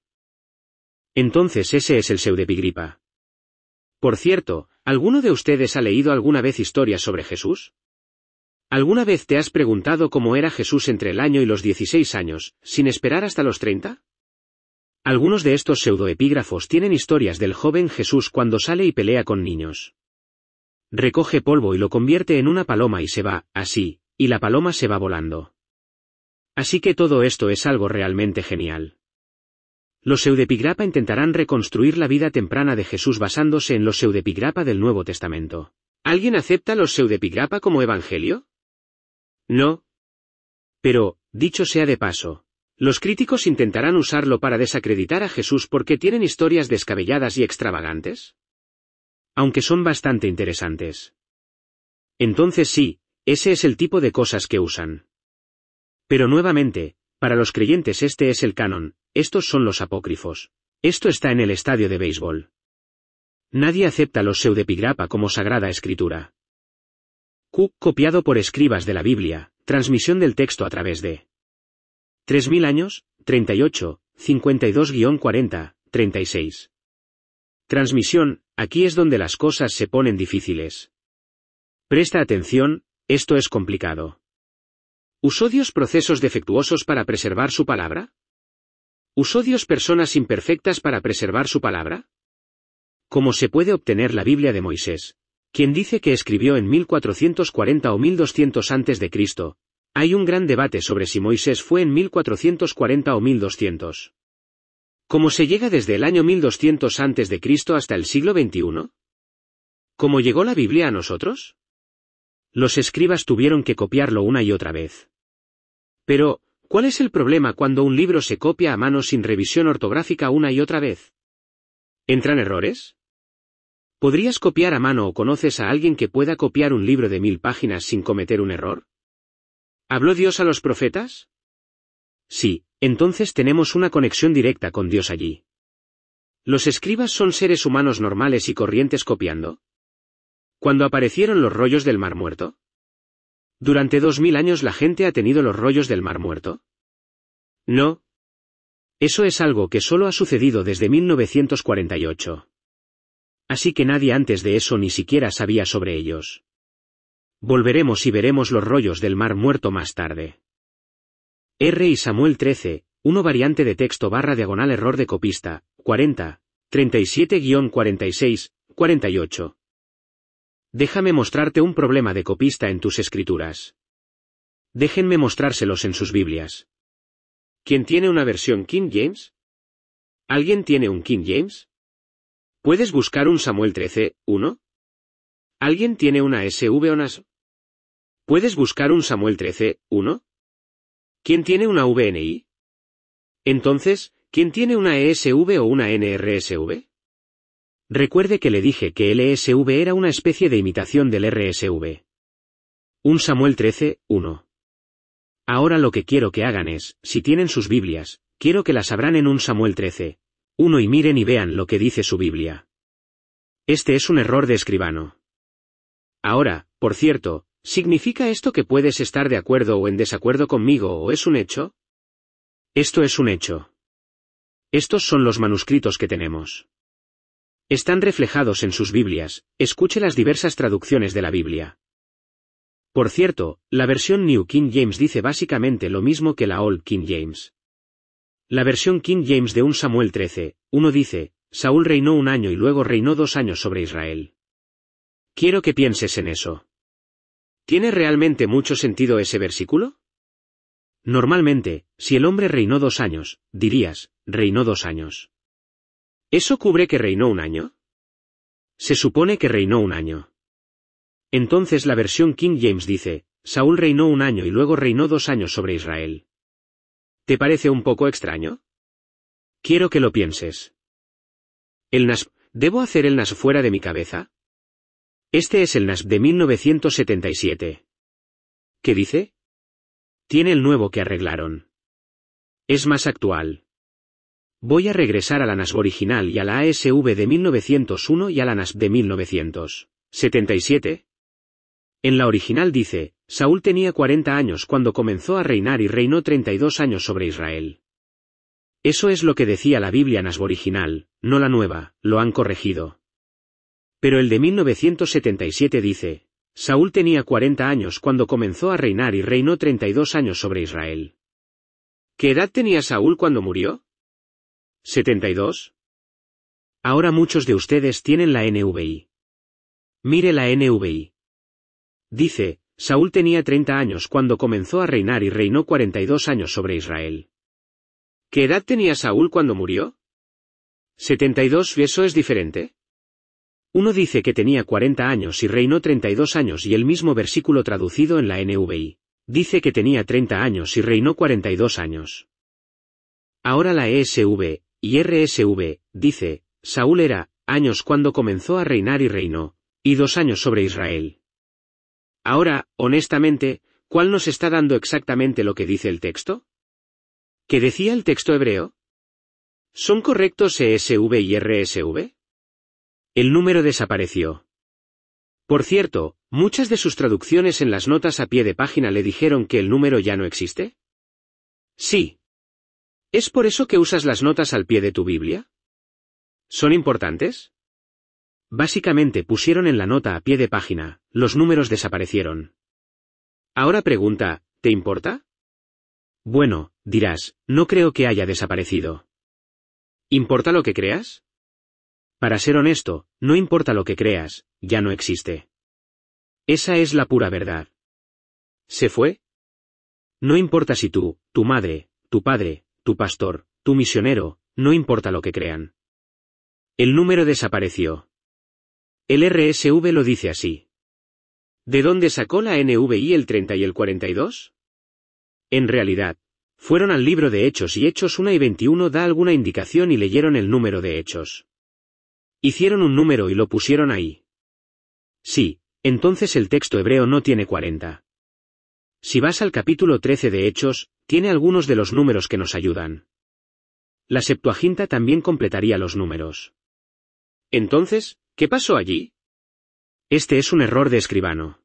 Entonces ese es el pseudepigripa. Por cierto, ¿alguno de ustedes ha leído alguna vez historias sobre Jesús? ¿Alguna vez te has preguntado cómo era Jesús entre el año y los 16 años, sin esperar hasta los 30? Algunos de estos pseudoepígrafos tienen historias del joven Jesús cuando sale y pelea con niños. Recoge polvo y lo convierte en una paloma y se va, así, y la paloma se va volando. Así que todo esto es algo realmente genial. Los pseudepigrapa intentarán reconstruir la vida temprana de Jesús basándose en los pseudepigrapa del Nuevo Testamento. ¿Alguien acepta los pseudepigrapa como evangelio? No. Pero, dicho sea de paso, los críticos intentarán usarlo para desacreditar a Jesús porque tienen historias descabelladas y extravagantes. Aunque son bastante interesantes. Entonces sí, ese es el tipo de cosas que usan. Pero nuevamente, para los creyentes este es el canon, estos son los apócrifos. Esto está en el estadio de béisbol. Nadie acepta los pseudepigrapa como sagrada escritura. Copiado por escribas de la Biblia, transmisión del texto a través de 3000 años, 38, 52-40, 36. Transmisión, aquí es donde las cosas se ponen difíciles. Presta atención, esto es complicado. ¿Usó Dios procesos defectuosos para preservar su palabra? ¿Usó Dios personas imperfectas para preservar su palabra? ¿Cómo se puede obtener la Biblia de Moisés, quien dice que escribió en 1440 o 1200 a.C.? Hay un gran debate sobre si Moisés fue en 1440 o 1200. ¿Cómo se llega desde el año 1200 a.C. hasta el siglo XXI? ¿Cómo llegó la Biblia a nosotros? Los escribas tuvieron que copiarlo una y otra vez. Pero, ¿cuál es el problema cuando un libro se copia a mano sin revisión ortográfica una y otra vez? ¿Entran errores? ¿Podrías copiar a mano o conoces a alguien que pueda copiar un libro de 1000 páginas sin cometer un error? ¿Habló Dios a los profetas? Sí, entonces tenemos una conexión directa con Dios allí. ¿Los escribas son seres humanos normales y corrientes copiando? ¿Cuándo aparecieron los rollos del Mar Muerto? ¿Durante 2000 años la gente ha tenido los rollos del Mar Muerto? No. Eso es algo que solo ha sucedido desde 1948. Así que nadie antes de eso ni siquiera sabía sobre ellos. Volveremos y veremos los rollos del Mar Muerto más tarde. R. y Samuel 13, 1 variante de texto / error de copista, 40, 37-46, 48. Déjame mostrarte un problema de copista en tus escrituras. Déjenme mostrárselos en sus Biblias. ¿Quién tiene una versión King James? ¿Alguien tiene un King James? ¿Puedes buscar un Samuel 13, 1? ¿Alguien tiene una SV o NAS? ¿Puedes buscar un Samuel 13, 1? ¿Quién tiene una VNI? Entonces, ¿quién tiene una ESV o una NRSV? Recuerde que le dije que el ESV era una especie de imitación del RSV. Un Samuel 13, 1. Ahora lo que quiero que hagan es, si tienen sus Biblias, quiero que las abran en un Samuel 13, 1 y miren y vean lo que dice su Biblia. Este es un error de escribano. Ahora, por cierto, ¿significa esto que puedes estar de acuerdo o en desacuerdo conmigo o es un hecho? Esto es un hecho. Estos son los manuscritos que tenemos. Están reflejados en sus Biblias, escuche las diversas traducciones de la Biblia. Por cierto, la versión New King James dice básicamente lo mismo que la Old King James. La versión King James de 1 Samuel 13:1 dice, Saúl reinó 1 año y luego reinó 2 años sobre Israel. Quiero que pienses en eso. ¿Tiene realmente mucho sentido ese versículo? Normalmente, si el hombre reinó 2 años, dirías, reinó 2 años. ¿Eso cubre que reinó 1 año? Se supone que reinó 1 año. Entonces la versión King James dice, Saúl reinó 1 año y luego reinó 2 años sobre Israel. ¿Te parece un poco extraño? Quiero que lo pienses. El NASB, ¿debo hacer el NASB fuera de mi cabeza? Este es el NASB de 1977. ¿Qué dice? Tiene el nuevo que arreglaron. Es más actual. Voy a regresar a la NASB original y a la ASV de 1901 y a la NASB de 1977. En la original dice, Saúl tenía 40 años cuando comenzó a reinar y reinó 32 años sobre Israel. Eso es lo que decía la Biblia NASB original, no la nueva, lo han corregido. Pero el de 1977 dice, Saúl tenía 40 años cuando comenzó a reinar y reinó 32 años sobre Israel. ¿Qué edad tenía Saúl cuando murió? ¿72? Ahora muchos de ustedes tienen la NVI. Mire la NVI. Dice, Saúl tenía 30 años cuando comenzó a reinar y reinó 42 años sobre Israel. ¿Qué edad tenía Saúl cuando murió? 72. ¿Eso es diferente? Uno dice que tenía 40 años y reinó 32 años y el mismo versículo traducido en la NVI dice que tenía 30 años y reinó 42 años. Ahora la ESV y RSV dice, Saúl era años cuando comenzó a reinar y reinó, y 2 años sobre Israel. Ahora, honestamente, ¿cuál nos está dando exactamente lo que dice el texto? ¿Qué decía el texto hebreo? ¿Son correctos ESV y RSV? El número desapareció. Por cierto, muchas de sus traducciones en las notas a pie de página le dijeron que el número ya no existe. Sí. ¿Es por eso que usas las notas al pie de tu Biblia? ¿Son importantes? Básicamente pusieron en la nota a pie de página, los números desaparecieron. Ahora pregunta, ¿te importa? Bueno, dirás, no creo que haya desaparecido. ¿Importa lo que creas? Para ser honesto, no importa lo que creas, ya no existe. Esa es la pura verdad. ¿Se fue? No importa si tú, tu madre, tu padre, tu pastor, tu misionero, no importa lo que crean. El número desapareció. El RSV lo dice así. ¿De dónde sacó la NVI el 30 y el 42? En realidad, fueron al libro de Hechos y Hechos 1 y 21 da alguna indicación y leyeron el número de Hechos. Hicieron un número y lo pusieron ahí. Sí, entonces el texto hebreo no tiene 40. Si vas al capítulo 13 de Hechos, tiene algunos de los números que nos ayudan. La Septuaginta también completaría los números. Entonces, ¿qué pasó allí? Este es un error de escribano.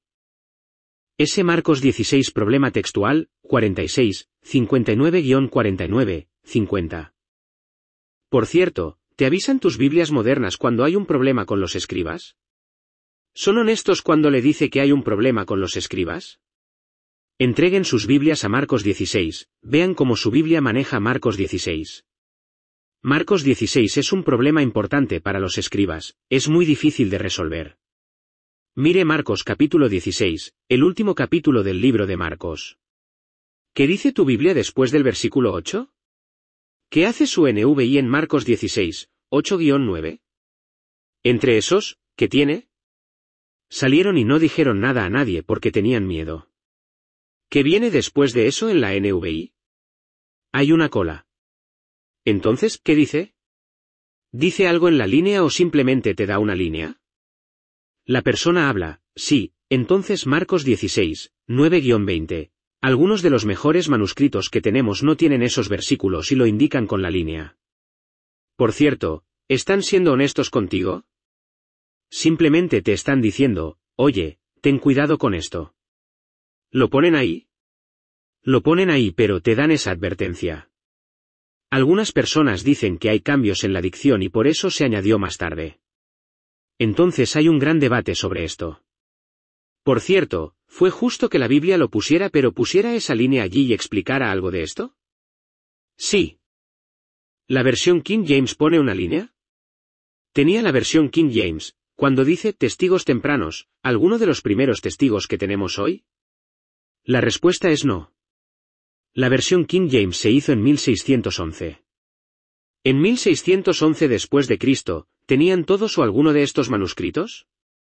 S. Marcos 16 problema textual, 46, 59-49, 50. Por cierto, ¿te avisan tus Biblias modernas cuando hay un problema con los escribas? ¿Son honestos cuando le dice que hay un problema con los escribas? Entreguen sus Biblias a Marcos 16, vean cómo su Biblia maneja Marcos 16. Marcos 16 es un problema importante para los escribas, es muy difícil de resolver. Mire Marcos capítulo 16, el último capítulo del libro de Marcos. ¿Qué dice tu Biblia después del versículo 8? ¿Qué hace su NVI en Marcos 16, 8-9? Entre esos, ¿qué tiene? Salieron y no dijeron nada a nadie porque tenían miedo. ¿Qué viene después de eso en la NVI? Hay una cola. Entonces, ¿qué dice? ¿Dice algo en la línea o simplemente te da una línea? La persona habla, sí, entonces Marcos 16, 9-20. Algunos de los mejores manuscritos que tenemos no tienen esos versículos y lo indican con la línea. Por cierto, ¿están siendo honestos contigo? Simplemente te están diciendo, oye, ten cuidado con esto. ¿Lo ponen ahí? Lo ponen ahí pero te dan esa advertencia. Algunas personas dicen que hay cambios en la dicción y por eso se añadió más tarde. Entonces hay un gran debate sobre esto. Por cierto, ¿fue justo que la Biblia lo pusiera pero pusiera esa línea allí y explicara algo de esto? Sí. ¿La versión King James pone una línea? Tenía la versión King James, cuando dice testigos tempranos, ¿alguno de los primeros testigos que tenemos hoy? La respuesta es no. La versión King James se hizo en 1611. En 1611 después de Cristo, ¿tenían todos o alguno de estos manuscritos?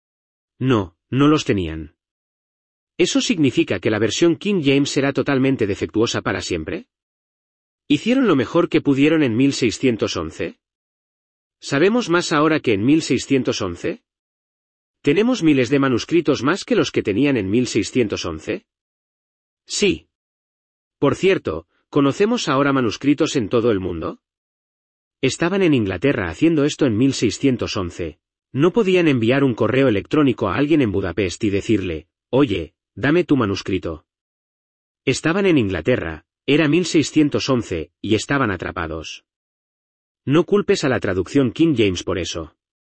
No, no los tenían. ¿Eso significa que la versión King James será totalmente defectuosa para siempre? ¿Hicieron lo mejor que pudieron en 1611? ¿Sabemos más ahora que en 1611? ¿Tenemos miles de manuscritos más que los que tenían en 1611? Sí. Por cierto, ¿conocemos ahora manuscritos en todo el mundo? Estaban en Inglaterra haciendo esto en 1611. No podían enviar un correo electrónico a alguien en Budapest y decirle, oye, dame tu manuscrito. Estaban en Inglaterra, era 1611, y estaban atrapados. No culpes a la traducción King James por eso.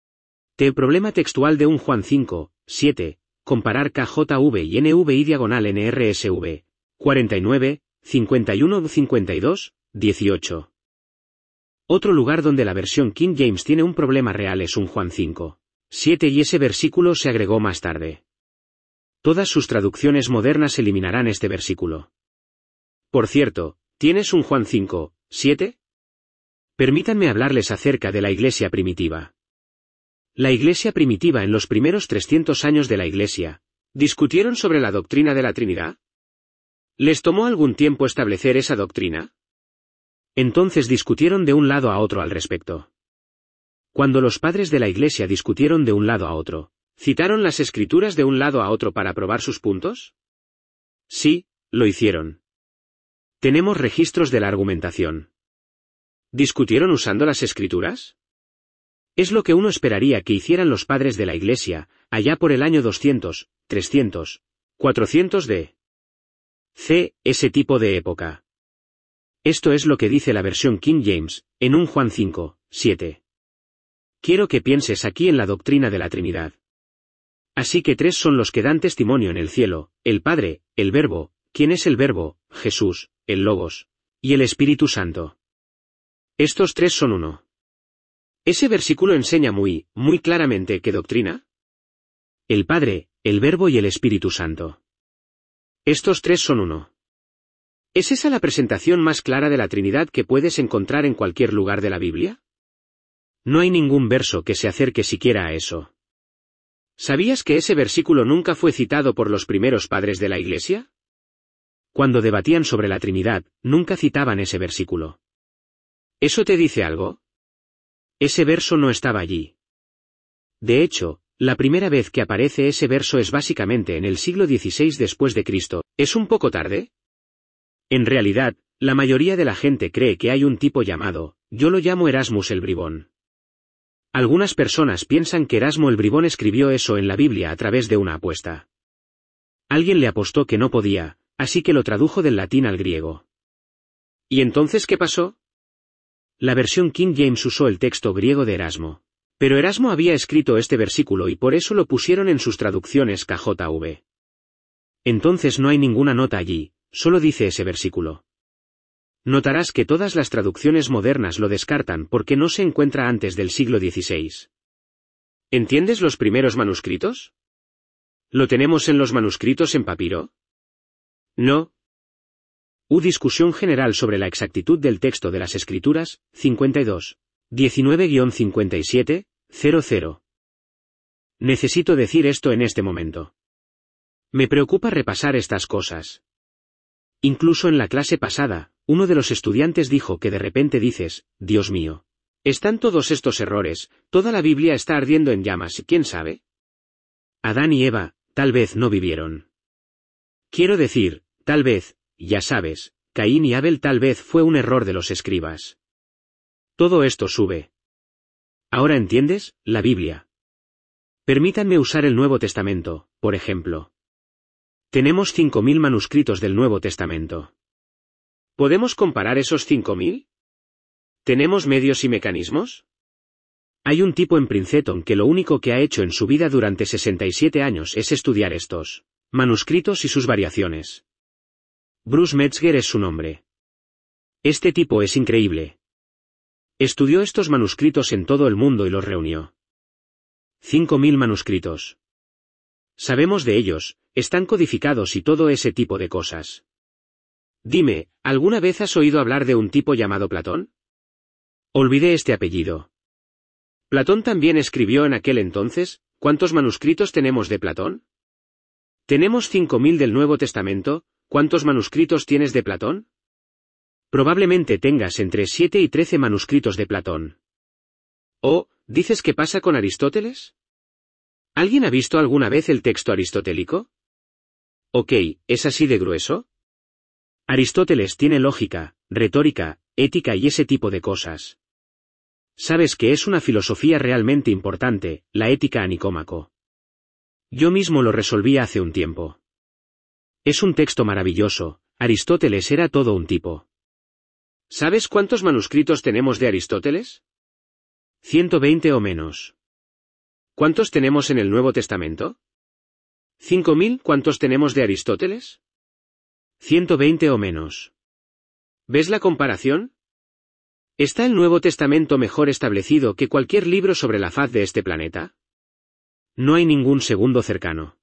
El problema textual de 1 Juan 5, 7, comparar KJV y NVI diagonal NRSV, 49, 51 52, 18. Otro lugar donde la versión King James tiene un problema real es 1 Juan 5, 7 y ese versículo se agregó más tarde. Todas sus traducciones modernas eliminarán este versículo. Por cierto, ¿tienes 1 Juan 5, 7? Permítanme hablarles acerca de la iglesia primitiva. La iglesia primitiva en los primeros 300 años de la iglesia, ¿discutieron sobre la doctrina de la Trinidad? ¿Les tomó algún tiempo establecer esa doctrina? Entonces discutieron de un lado a otro al respecto. Cuando los padres de la iglesia discutieron de un lado a otro, ¿citaron las escrituras de un lado a otro para probar sus puntos? Sí, lo hicieron. Tenemos registros de la argumentación. ¿Discutieron usando las escrituras? Es lo que uno esperaría que hicieran los padres de la iglesia, allá por el año 200, 300, 400 de C, ese tipo de época. Esto es lo que dice la versión King James, en 1 Juan 5, 7. Quiero que pienses aquí en la doctrina de la Trinidad. Así que tres son los que dan testimonio en el cielo, el Padre, el Verbo, ¿quién es el Verbo? Jesús, el Logos, y el Espíritu Santo. Estos tres son uno. Ese versículo enseña muy claramente ¿qué doctrina? El Padre, el Verbo y el Espíritu Santo. Estos tres son uno. ¿Es esa la presentación más clara de la Trinidad que puedes encontrar en cualquier lugar de la Biblia? No hay ningún verso que se acerque siquiera a eso. ¿Sabías que ese versículo nunca fue citado por los primeros padres de la Iglesia? Cuando debatían sobre la Trinidad, nunca citaban ese versículo. ¿Eso te dice algo? Ese verso no estaba allí. De hecho, la primera vez que aparece ese verso es básicamente en el siglo XVI después de Cristo. ¿Es un poco tarde? En realidad, la mayoría de la gente cree que hay un tipo llamado, yo lo llamo Erasmus el Bribón. Algunas personas piensan que Erasmo el Bribón escribió eso en la Biblia a través de una apuesta. Alguien le apostó que no podía, así que lo tradujo del latín al griego. ¿Y entonces qué pasó? La versión King James usó el texto griego de Erasmo. Pero Erasmo había escrito este versículo y por eso lo pusieron en sus traducciones KJV. Entonces no hay ninguna nota allí, solo dice ese versículo. Notarás que todas las traducciones modernas lo descartan porque no se encuentra antes del siglo XVI. ¿Entiendes los primeros manuscritos? ¿Lo tenemos en los manuscritos en papiro? No. Discusión general sobre la exactitud del texto de las Escrituras, 52. 19-57, 00. Necesito decir esto en este momento. Me preocupa repasar estas cosas. Incluso en la clase pasada, uno de los estudiantes dijo que de repente dices, Dios mío. Están todos estos errores, toda la Biblia está ardiendo en llamas, ¿quién sabe? Adán y Eva, tal vez no vivieron. Quiero decir, tal vez, ya sabes, Caín y Abel tal vez fue un error de los escribas. Todo esto sube. ¿Ahora entiendes? La Biblia. Permítanme usar el Nuevo Testamento, por ejemplo. Tenemos 5.000 manuscritos del Nuevo Testamento. ¿Podemos comparar esos 5.000? ¿Tenemos medios y mecanismos? Hay un tipo en Princeton que lo único que ha hecho en su vida durante 67 años es estudiar estos manuscritos y sus variaciones. Bruce Metzger es su nombre. Este tipo es increíble. Estudió estos manuscritos en todo el mundo y los reunió. 5.000 manuscritos. Sabemos de ellos, están codificados y todo ese tipo de cosas. Dime, ¿alguna vez has oído hablar de un tipo llamado Platón? Olvidé este apellido. Platón también escribió en aquel entonces. ¿Cuántos manuscritos tenemos de Platón? Tenemos 5.000 del Nuevo Testamento. ¿Cuántos manuscritos tienes de Platón? Probablemente tengas entre 7 y 13 manuscritos de Platón. ¿Oh, dices qué pasa con Aristóteles? ¿Alguien ha visto alguna vez el texto aristotélico? Ok, ¿es así de grueso? Aristóteles tiene lógica, retórica, ética y ese tipo de cosas. Sabes que es una filosofía realmente importante, la ética a Nicómaco. Yo mismo lo resolví hace un tiempo. Es un texto maravilloso. Aristóteles era todo un tipo. ¿Sabes cuántos manuscritos tenemos de Aristóteles? 120 o menos. ¿Cuántos tenemos en el Nuevo Testamento? 5.000. ¿Cuántos tenemos de Aristóteles? 120 o menos. ¿Ves la comparación? ¿Está el Nuevo Testamento mejor establecido que cualquier libro sobre la faz de este planeta? No hay ningún segundo cercano.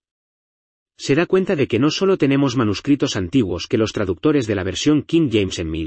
Se da cuenta de que no solo tenemos manuscritos antiguos que los traductores de la versión King James en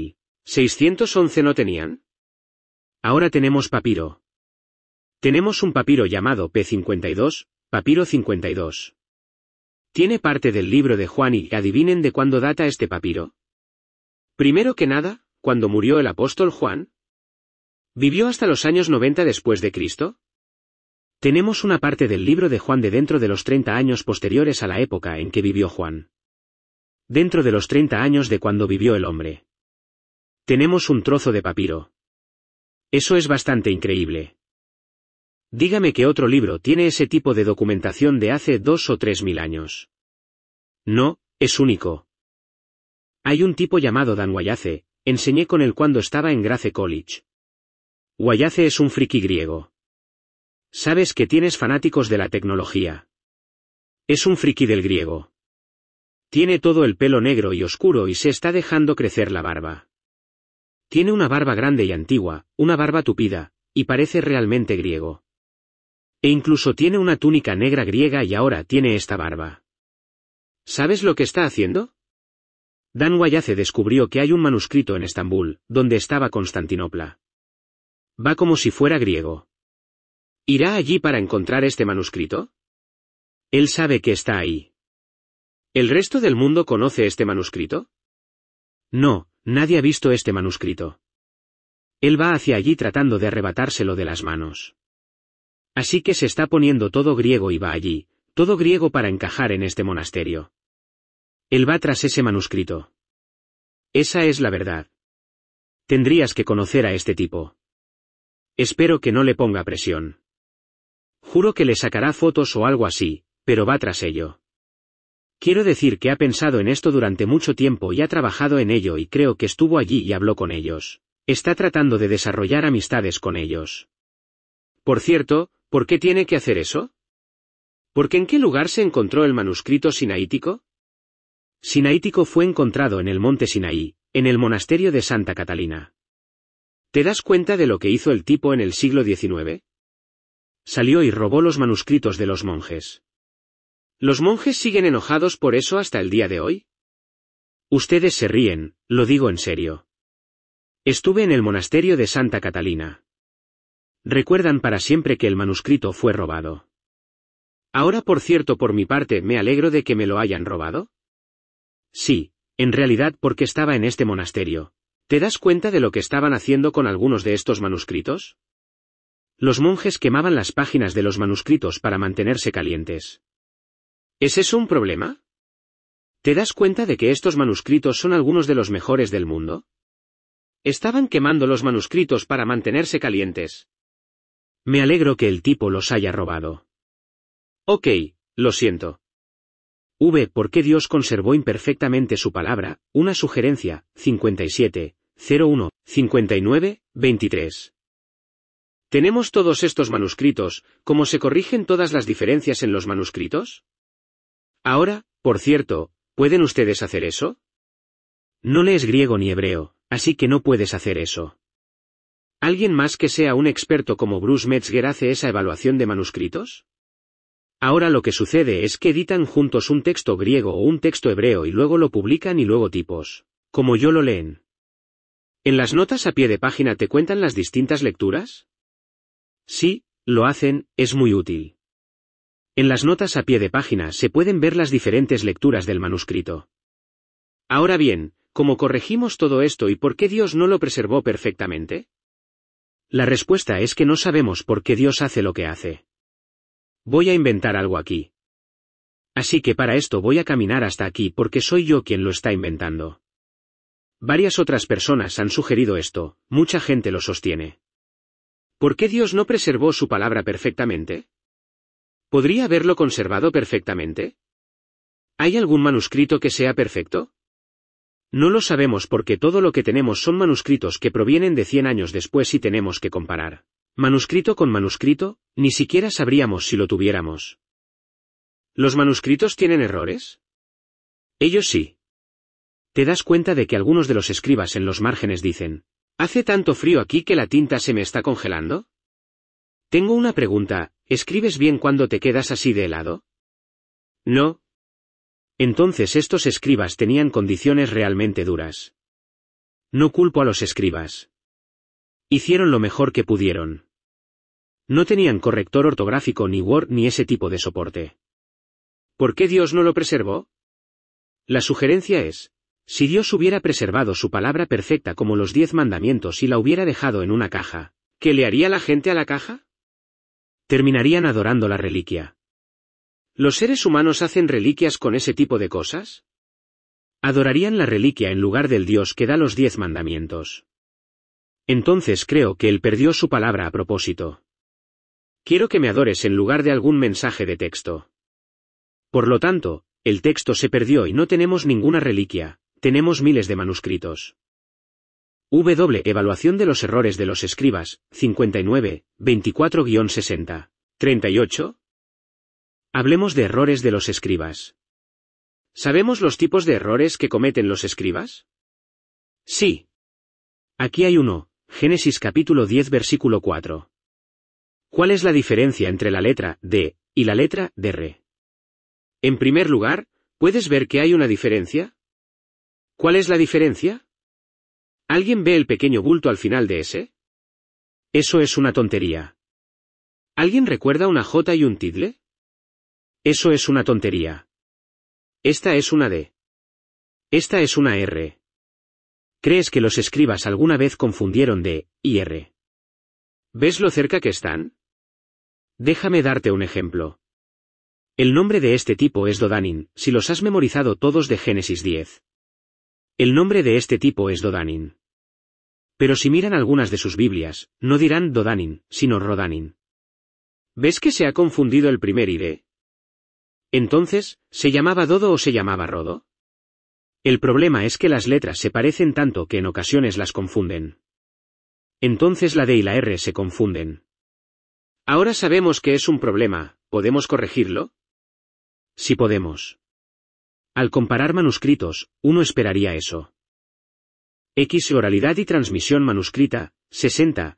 1611 no tenían. Ahora tenemos papiro. Tenemos un papiro llamado P52, papiro 52. Tiene parte del libro de Juan y adivinen de cuándo data este papiro. Primero que nada, ¿cuándo murió el apóstol Juan? ¿Vivió hasta los años 90 después de Cristo? Tenemos una parte del libro de Juan de dentro de los 30 años posteriores a la época en que vivió Juan. Dentro de los 30 años de cuando vivió el hombre. Tenemos un trozo de papiro. Eso es bastante increíble. Dígame qué otro libro tiene ese tipo de documentación de hace 2 o 3.000 años. No, es único. Hay un tipo llamado Dan Wallace, enseñé con él cuando estaba en Grace College. Wallace es un friki griego. Sabes que tienes fanáticos de la tecnología. Es un friki del griego. Tiene todo el pelo negro y oscuro y se está dejando crecer la barba. Tiene una barba grande y antigua, una barba tupida, y parece realmente griego. E incluso tiene una túnica negra griega y ahora tiene esta barba. ¿Sabes lo que está haciendo? Dan Wallace descubrió que hay un manuscrito en Estambul, donde estaba Constantinopla. Va como si fuera griego. ¿Irá allí para encontrar este manuscrito? Él sabe que está ahí. ¿El resto del mundo conoce este manuscrito? No, nadie ha visto este manuscrito. Él va hacia allí tratando de arrebatárselo de las manos. Así que se está poniendo todo griego y va allí, todo griego para encajar en este monasterio. Él va tras ese manuscrito. Esa es la verdad. Tendrías que conocer a este tipo. Espero que no le ponga presión. Juro que le sacará fotos o algo así, pero va tras ello. Quiero decir que ha pensado en esto durante mucho tiempo y ha trabajado en ello y creo que estuvo allí y habló con ellos. Está tratando de desarrollar amistades con ellos. Por cierto, ¿por qué tiene que hacer eso? ¿Porque en qué lugar se encontró el manuscrito sinaítico? Sinaítico fue encontrado en el monte Sinaí, en el monasterio de Santa Catalina. ¿Te das cuenta de lo que hizo el tipo en el siglo XIX? Salió y robó los manuscritos de los monjes. ¿Los monjes siguen enojados por eso hasta el día de hoy? Ustedes se ríen, lo digo en serio. Estuve en el monasterio de Santa Catalina. Recuerdan para siempre que el manuscrito fue robado. Ahora, por cierto, por mi parte, me alegro de que me lo hayan robado. Sí, en realidad porque estaba en este monasterio. ¿Te das cuenta de lo que estaban haciendo con algunos de estos manuscritos? Los monjes quemaban las páginas de los manuscritos para mantenerse calientes. ¿Es eso un problema? ¿Te das cuenta de que estos manuscritos son algunos de los mejores del mundo? Estaban quemando los manuscritos para mantenerse calientes. Me alegro que el tipo los haya robado. Ok, lo siento. ¿Por qué Dios conservó imperfectamente su palabra? Una sugerencia, 57. 01, 59, 23. ¿Tenemos todos estos manuscritos, cómo se corrigen todas las diferencias en los manuscritos? Ahora, por cierto, ¿pueden ustedes hacer eso? No lees griego ni hebreo, así que no puedes hacer eso. ¿Alguien más que sea un experto como Bruce Metzger hace esa evaluación de manuscritos? Ahora lo que sucede es que editan juntos un texto griego o un texto hebreo y luego lo publican y luego tipos, como yo lo leen. ¿En las notas a pie de página te cuentan las distintas lecturas? Sí, lo hacen, es muy útil. En las notas a pie de página se pueden ver las diferentes lecturas del manuscrito. Ahora bien, ¿cómo corregimos todo esto y por qué Dios no lo preservó perfectamente? La respuesta es que no sabemos por qué Dios hace lo que hace. Voy a inventar algo aquí. Así que para esto voy a caminar hasta aquí porque soy yo quien lo está inventando. Varias otras personas han sugerido esto, mucha gente lo sostiene. ¿Por qué Dios no preservó su palabra perfectamente? ¿Podría haberlo conservado perfectamente? ¿Hay algún manuscrito que sea perfecto? No lo sabemos porque todo lo que tenemos son manuscritos que provienen de 100 años después y tenemos que comparar. Manuscrito con manuscrito, ni siquiera sabríamos si lo tuviéramos. ¿Los manuscritos tienen errores? Ellos sí. ¿Te das cuenta de que algunos de los escribas en los márgenes dicen, ¿hace tanto frío aquí que la tinta se me está congelando? Tengo una pregunta, ¿escribes bien cuando te quedas así de helado? No. Entonces estos escribas tenían condiciones realmente duras. No culpo a los escribas. Hicieron lo mejor que pudieron. No tenían corrector ortográfico ni Word ni ese tipo de soporte. ¿Por qué Dios no lo preservó? La sugerencia es, si Dios hubiera preservado su palabra perfecta como los 10 mandamientos y la hubiera dejado en una caja, ¿qué le haría la gente a la caja? Terminarían adorando la reliquia. ¿Los seres humanos hacen reliquias con ese tipo de cosas? Adorarían la reliquia en lugar del Dios que da los 10 mandamientos. Entonces creo que Él perdió su palabra a propósito. Quiero que me adores en lugar de algún mensaje de texto. Por lo tanto, el texto se perdió y no tenemos ninguna reliquia, tenemos miles de manuscritos. Evaluación de los errores de los escribas, 59, 24-60. 38. Hablemos de errores de los escribas. ¿Sabemos los tipos de errores que cometen los escribas? Sí. Aquí hay uno, Génesis capítulo 10 versículo 4. ¿Cuál es la diferencia entre la letra D y la letra DR? En primer lugar, ¿puedes ver que hay una diferencia? ¿Cuál es la diferencia? ¿Alguien ve el pequeño bulto al final de ese? Eso es una tontería. ¿Alguien recuerda una J y un tilde? Eso es una tontería. Esta es una D. Esta es una R. ¿Crees que los escribas alguna vez confundieron D y R? ¿Ves lo cerca que están? Déjame darte un ejemplo. El nombre de este tipo es Dodanin, si los has memorizado todos de Génesis 10. El nombre de este tipo es Dodanin. Pero si miran algunas de sus Biblias, no dirán Dodanin, sino Rodanin. ¿Ves que se ha confundido el primer ID? Entonces, ¿se llamaba Dodo o se llamaba Rodo? El problema es que las letras se parecen tanto que en ocasiones las confunden. Entonces la D y la R se confunden. Ahora sabemos que es un problema, ¿podemos corregirlo? Sí podemos. Al comparar manuscritos, uno esperaría eso. Oralidad y transmisión manuscrita, 60,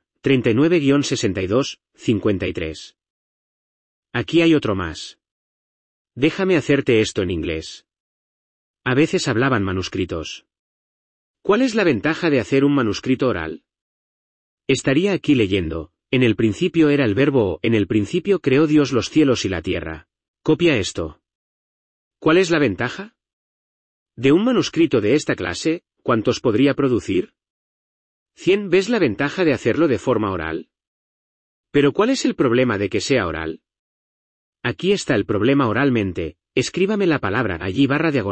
39-62, 53. Aquí hay otro más. Déjame hacerte esto en inglés. A veces hablaban manuscritos. ¿Cuál es la ventaja de hacer un manuscrito oral? Estaría aquí leyendo, en el principio era el verbo o en el principio creó Dios los cielos y la tierra. Copia esto. ¿Cuál es la ventaja? De un manuscrito de esta clase, ¿cuántos podría producir? 100. ¿Ves la ventaja de hacerlo de forma oral? Pero ¿cuál es el problema de que sea oral? Aquí está el problema oralmente, escríbame la palabra allí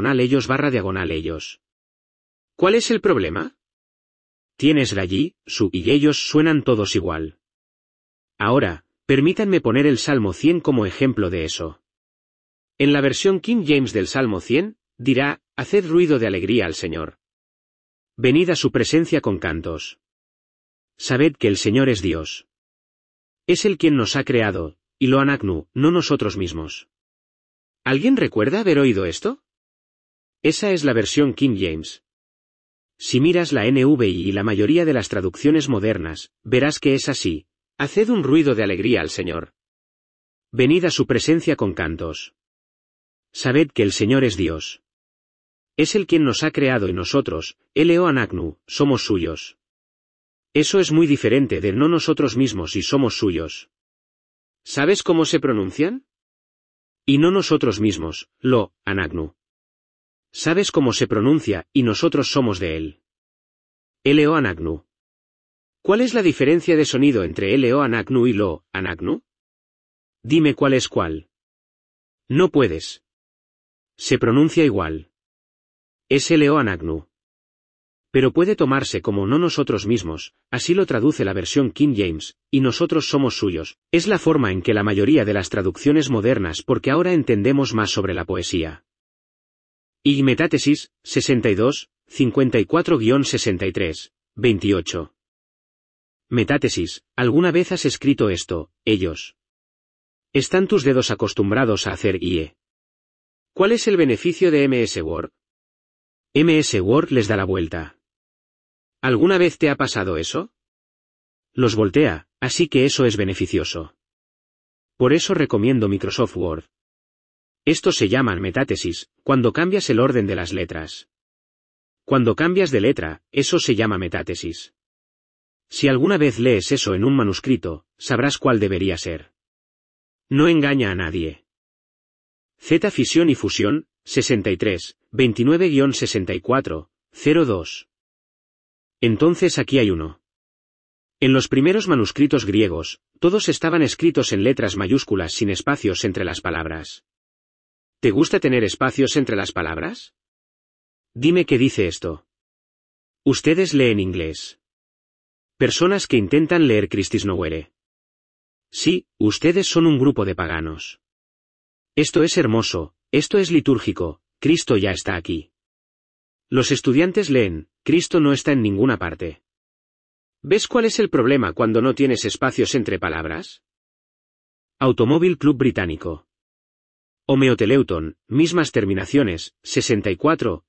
/ellos. ¿Cuál es el problema? Tienes la allí, su y ellos suenan todos igual. Ahora, permítanme poner el Salmo 100 como ejemplo de eso. En la versión King James del Salmo 100, dirá, haced ruido de alegría al Señor. Venid a su presencia con cantos. Sabed que el Señor es Dios. Es Él quien nos ha creado, y lo anagnu, no nosotros mismos. ¿Alguien recuerda haber oído esto? Esa es la versión King James. Si miras la NVI y la mayoría de las traducciones modernas, verás que es así. Haced un ruido de alegría al Señor. Venid a su presencia con cantos. Sabed que el Señor es Dios. Es Él quien nos ha creado y nosotros, Eleo Anagnu, somos suyos. Eso es muy diferente de no nosotros mismos y somos suyos. ¿Sabes cómo se pronuncian? Y no nosotros mismos, lo, Anagnu. ¿Sabes cómo se pronuncia, y nosotros somos de Él? Eleo Anagnu. ¿Cuál es la diferencia de sonido entre Eleo Anagnu y lo, Anagnu? Dime cuál es cuál. No puedes. Se pronuncia igual. Es Eleo Anagnu. Pero puede tomarse como no nosotros mismos, así lo traduce la versión King James, y nosotros somos suyos. Es la forma en que la mayoría de las traducciones modernas porque ahora entendemos más sobre la poesía. Y Metátesis, 62, 54-63, 28. Metátesis, ¿alguna vez has escrito esto, ellos? ¿Están tus dedos acostumbrados a hacer IE? ¿Cuál es el beneficio de MS Word? MS Word les da la vuelta. ¿Alguna vez te ha pasado eso? Los voltea, así que eso es beneficioso. Por eso recomiendo Microsoft Word. Estos se llaman metátesis, cuando cambias el orden de las letras. Cuando cambias de letra, eso se llama metátesis. Si alguna vez lees eso en un manuscrito, sabrás cuál debería ser. No engaña a nadie. Z fisión y fusión, 63, 29-64, 02. Entonces aquí hay uno. En los primeros manuscritos griegos, todos estaban escritos en letras mayúsculas sin espacios entre las palabras. ¿Te gusta tener espacios entre las palabras? Dime qué dice esto. Ustedes leen inglés. Personas que intentan leer Christis Nowhere. Sí, ustedes son un grupo de paganos. Esto es hermoso, esto es litúrgico, Cristo ya está aquí. Los estudiantes leen, Cristo no está en ninguna parte. ¿Ves cuál es el problema cuando no tienes espacios entre palabras? Automóvil Club Británico. Homeoteleuton, mismas terminaciones, 64,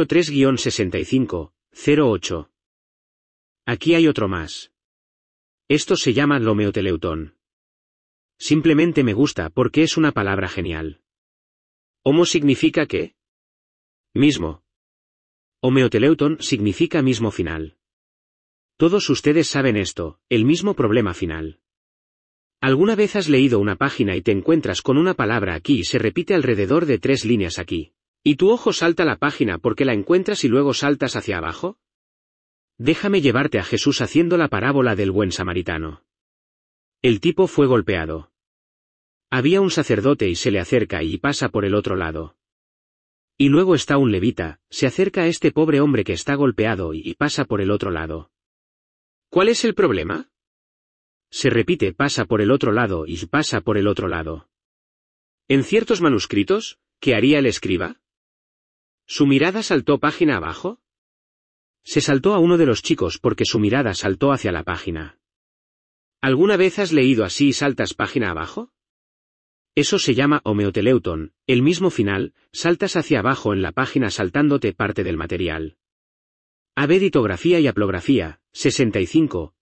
03-65, 08. Aquí hay otro más. Esto se llama Homeoteleutón. Simplemente me gusta porque es una palabra genial. ¿Homo significa qué? Mismo. Homeoteleuton significa mismo final. Todos ustedes saben esto, el mismo problema final. ¿Alguna vez has leído una página y te encuentras con una palabra aquí y se repite alrededor de 3 líneas aquí? ¿Y tu ojo salta a la página porque la encuentras y luego saltas hacia abajo? Déjame llevarte a Jesús haciendo la parábola del buen samaritano. El tipo fue golpeado. Había un sacerdote y se le acerca y pasa por el otro lado. Y luego está un levita, se acerca a este pobre hombre que está golpeado y pasa por el otro lado. ¿Cuál es el problema? Se repite pasa por el otro lado y pasa por el otro lado. En ciertos manuscritos, ¿qué haría el escriba? ¿Su mirada saltó página abajo? Se saltó a uno de los chicos porque su mirada saltó hacia la página. ¿Alguna vez has leído así y saltas página abajo? Eso se llama homeoteleuton, el mismo final, saltas hacia abajo en la página saltándote parte del material. Abeditografía y haplografía, 65,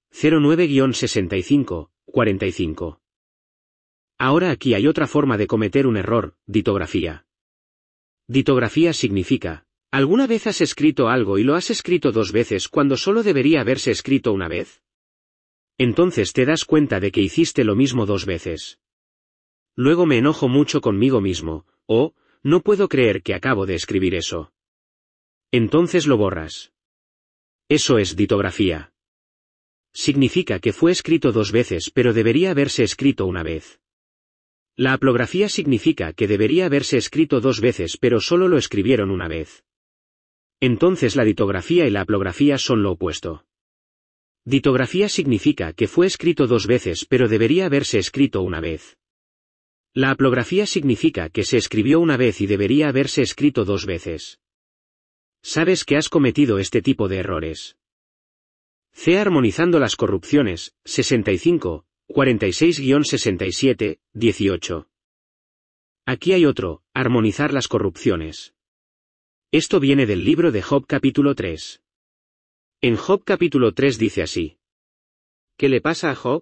09-65, 45. Ahora aquí hay otra forma de cometer un error, ditografía. Ditografía significa, ¿alguna vez has escrito algo y lo has escrito 2 veces cuando solo debería haberse escrito una vez? Entonces te das cuenta de que hiciste lo mismo 2 veces. Luego me enojo mucho conmigo mismo, no puedo creer que acabo de escribir eso. Entonces lo borras. Eso es ditografía. Significa que fue escrito 2 veces pero debería haberse escrito una vez. La haplografía significa que debería haberse escrito 2 veces pero solo lo escribieron una vez. Entonces la ditografía y la haplografía son lo opuesto. Ditografía significa que fue escrito 2 veces pero debería haberse escrito una vez. La haplografía significa que se escribió una vez y debería haberse escrito 2 veces. Sabes que has cometido este tipo de errores. C. Armonizando las corrupciones, 65, 46-67, 18. Aquí hay otro, armonizar las corrupciones. Esto viene del libro de Job capítulo 3. En Job capítulo 3 dice así. ¿Qué le pasa a Job?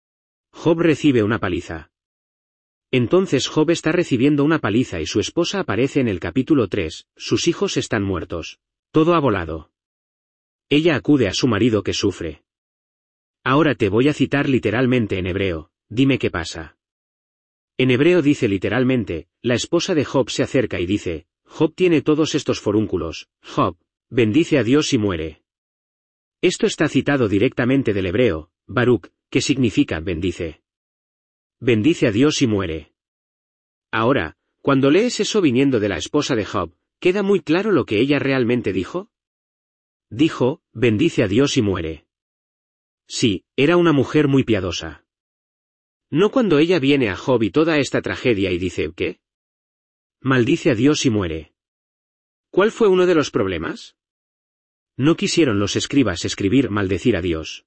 Job recibe una paliza. Entonces Job está recibiendo una paliza y su esposa aparece en el capítulo 3, sus hijos están muertos. Todo ha volado. Ella acude a su marido que sufre. Ahora te voy a citar literalmente en hebreo, dime qué pasa. En hebreo dice literalmente, la esposa de Job se acerca y dice, Job tiene todos estos forúnculos, Job, bendice a Dios y muere. Esto está citado directamente del hebreo, Baruch, que significa bendice. Bendice a Dios y muere. Ahora, cuando lees eso viniendo de la esposa de Job, ¿queda muy claro lo que ella realmente dijo? Dijo, bendice a Dios y muere. Sí, era una mujer muy piadosa. No cuando ella viene a Job y toda esta tragedia y dice, ¿qué? Maldice a Dios y muere. ¿Cuál fue uno de los problemas? No quisieron los escribas escribir maldecir a Dios.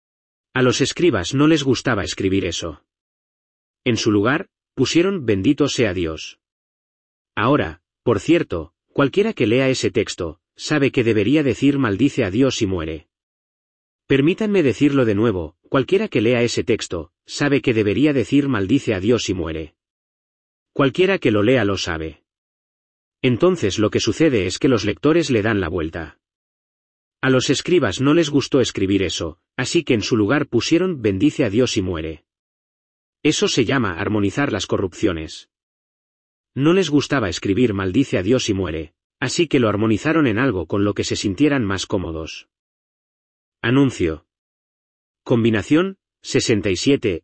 A los escribas no les gustaba escribir eso. En su lugar, pusieron bendito sea Dios. Ahora, por cierto, cualquiera que lea ese texto, sabe que debería decir maldice a Dios y muere. Permítanme decirlo de nuevo, cualquiera que lea ese texto, sabe que debería decir maldice a Dios y muere. Cualquiera que lo lea lo sabe. Entonces lo que sucede es que los lectores le dan la vuelta. A los escribas no les gustó escribir eso, así que en su lugar pusieron bendice a Dios y muere. Eso se llama armonizar las corrupciones. No les gustaba escribir maldice a Dios y muere, así que lo armonizaron en algo con lo que se sintieran más cómodos. Anuncio. Combinación, 67,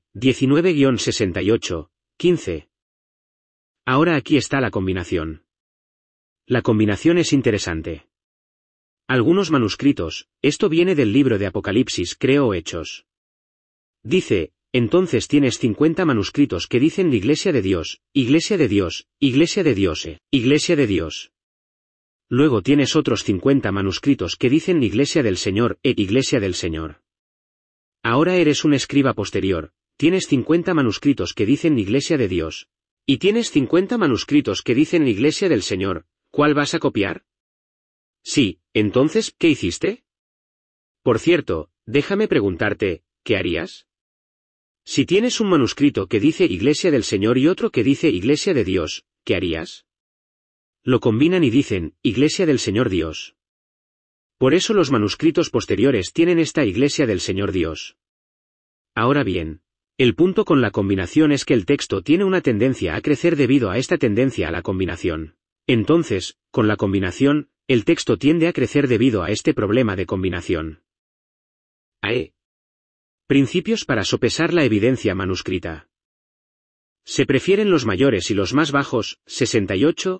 19-68, 15. Ahora aquí está la combinación. La combinación es interesante. Algunos manuscritos, esto viene del libro de Apocalipsis creo o Hechos. Dice, entonces tienes 50 manuscritos que dicen Iglesia de Dios, Iglesia de Dios, Iglesia de Dios, Iglesia de Dios. Luego tienes otros 50 manuscritos que dicen Iglesia del Señor, Iglesia del Señor. Ahora eres un escriba posterior, tienes 50 manuscritos que dicen Iglesia de Dios. Y tienes 50 manuscritos que dicen Iglesia del Señor, ¿cuál vas a copiar? Sí, entonces, ¿qué hiciste? Por cierto, déjame preguntarte, ¿qué harías? Si tienes un manuscrito que dice Iglesia del Señor y otro que dice Iglesia de Dios, ¿qué harías? Lo combinan y dicen, Iglesia del Señor Dios. Por eso los manuscritos posteriores tienen esta Iglesia del Señor Dios. Ahora bien, el punto con la combinación es que el texto tiene una tendencia a crecer debido a esta tendencia a la combinación. Entonces, con la combinación, el texto tiende a crecer debido a este problema de combinación. AE. Principios para sopesar la evidencia manuscrita. Se prefieren los mayores y los más bajos, 68,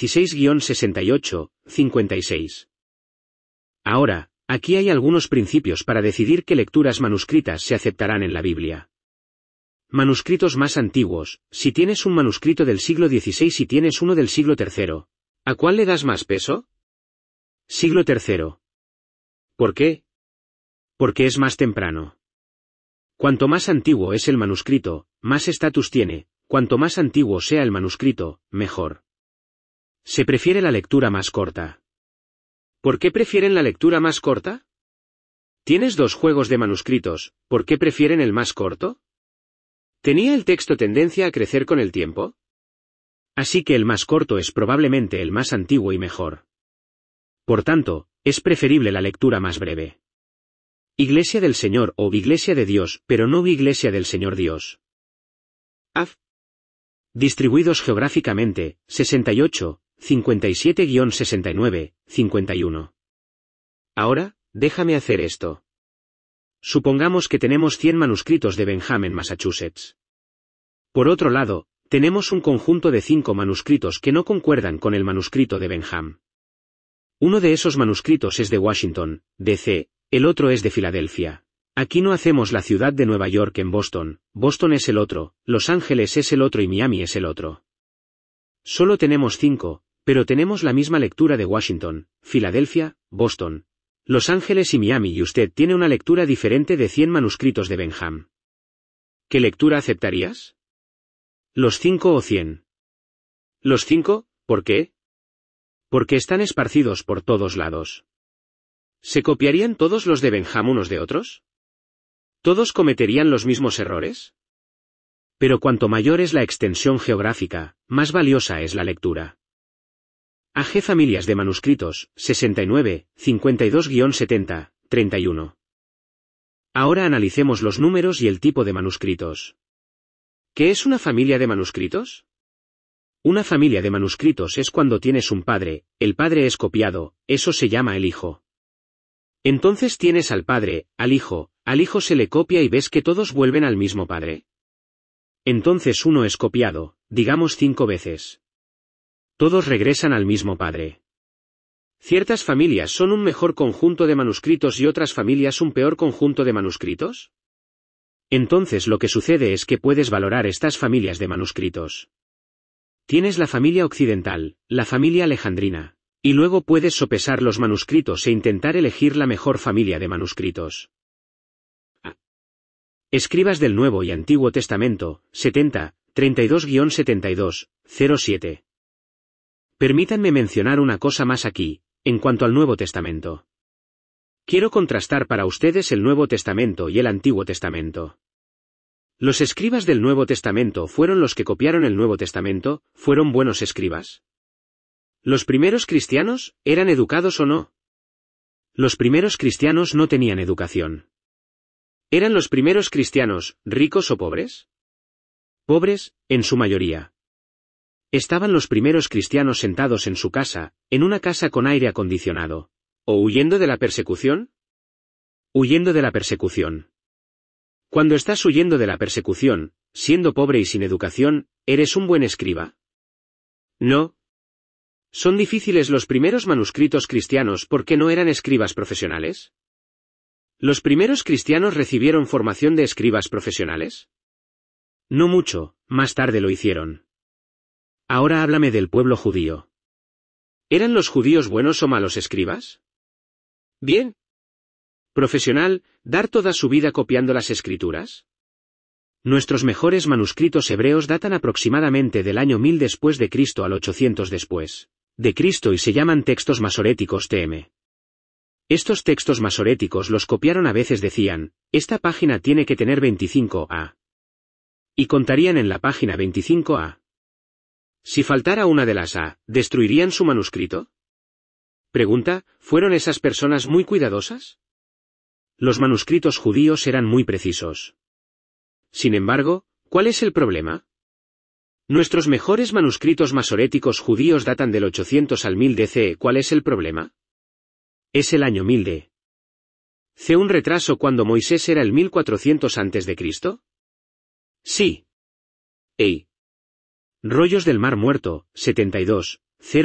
16-68, 56. Ahora, aquí hay algunos principios para decidir qué lecturas manuscritas se aceptarán en la Biblia. Manuscritos más antiguos, si tienes un manuscrito del siglo XVI y tienes uno del siglo III, ¿a cuál le das más peso? Siglo III. ¿Por qué? Porque es más temprano. Cuanto más antiguo es el manuscrito, más estatus tiene, cuanto más antiguo sea el manuscrito, mejor. Se prefiere la lectura más corta. ¿Por qué prefieren la lectura más corta? ¿Tienes dos juegos de manuscritos, ¿por qué prefieren el más corto? ¿Tenía el texto tendencia a crecer con el tiempo? Así que el más corto es probablemente el más antiguo y mejor. Por tanto, es preferible la lectura más breve. Iglesia del Señor o Iglesia de Dios, pero no Iglesia del Señor Dios. AF. Distribuidos geográficamente, 68, 57-69, 51. Ahora, déjame hacer esto. Supongamos que tenemos 100 manuscritos de Benham en Massachusetts. Por otro lado, tenemos un conjunto de 5 manuscritos que no concuerdan con el manuscrito de Benham. Uno de esos manuscritos es de Washington, D.C., el otro es de Filadelfia. Aquí no hacemos la ciudad de Nueva York en Boston, Boston es el otro, Los Ángeles es el otro y Miami es el otro. Solo tenemos 5, Pero tenemos la misma lectura de Washington, Filadelfia, Boston, Los Ángeles y Miami y usted tiene una lectura diferente de 100 manuscritos de Benham. ¿Qué lectura aceptarías? ¿Los 5 o 100? ¿Los 5? ¿Por qué? Porque están esparcidos por todos lados. ¿Se copiarían todos los de Benham unos de otros? ¿Todos cometerían los mismos errores? Pero cuanto mayor es la extensión geográfica, más valiosa es la lectura. A.G. Familias de manuscritos, 69, 52-70, 31. Ahora analicemos los números y el tipo de manuscritos. ¿Qué es una familia de manuscritos? Una familia de manuscritos es cuando tienes un padre, el padre es copiado, eso se llama el hijo. Entonces tienes al padre, al hijo se le copia y ves que todos vuelven al mismo padre. Entonces uno es copiado, digamos 5 veces. Todos regresan al mismo padre. ¿Ciertas familias son un mejor conjunto de manuscritos y otras familias un peor conjunto de manuscritos? Entonces lo que sucede es que puedes valorar estas familias de manuscritos. Tienes la familia occidental, la familia alejandrina, y luego puedes sopesar los manuscritos e intentar elegir la mejor familia de manuscritos. Escribas del Nuevo y Antiguo Testamento, 70, 32-72, 07. Permítanme mencionar una cosa más aquí, en cuanto al Nuevo Testamento. Quiero contrastar para ustedes el Nuevo Testamento y el Antiguo Testamento. ¿Los escribas del Nuevo Testamento fueron los que copiaron el Nuevo Testamento? ¿Fueron buenos escribas? ¿Los primeros cristianos, eran educados o no? Los primeros cristianos no tenían educación. ¿Eran los primeros cristianos, ricos o pobres? Pobres, en su mayoría. ¿Estaban los primeros cristianos sentados en su casa, en una casa con aire acondicionado? ¿O huyendo de la persecución? Huyendo de la persecución. Cuando estás huyendo de la persecución, siendo pobre y sin educación, ¿eres un buen escriba? No. ¿Son difíciles los primeros manuscritos cristianos porque no eran escribas profesionales? ¿Los primeros cristianos recibieron formación de escribas profesionales? No mucho, más tarde lo hicieron. Ahora háblame del pueblo judío. ¿Eran los judíos buenos o malos escribas? Bien. Profesional, dar toda su vida copiando las escrituras. Nuestros mejores manuscritos hebreos datan aproximadamente del año 1000 después de Cristo al 800 después de Cristo y se llaman textos masoréticos TM. Estos textos masoréticos los copiaron a veces decían, esta página tiene que tener 25A. Y contarían en la página 25A. Si faltara una de las A, ¿destruirían su manuscrito? Pregunta, ¿fueron esas personas muy cuidadosas? Los manuscritos judíos eran muy precisos. Sin embargo, ¿cuál es el problema? Nuestros mejores manuscritos masoréticos judíos datan del 800 al 1000 DC. ¿Cuál es el problema? Es el año 1000 D. ¿C un retraso cuando Moisés era el 1400 antes de Cristo? Sí. Ey. Rollos del Mar Muerto, 72,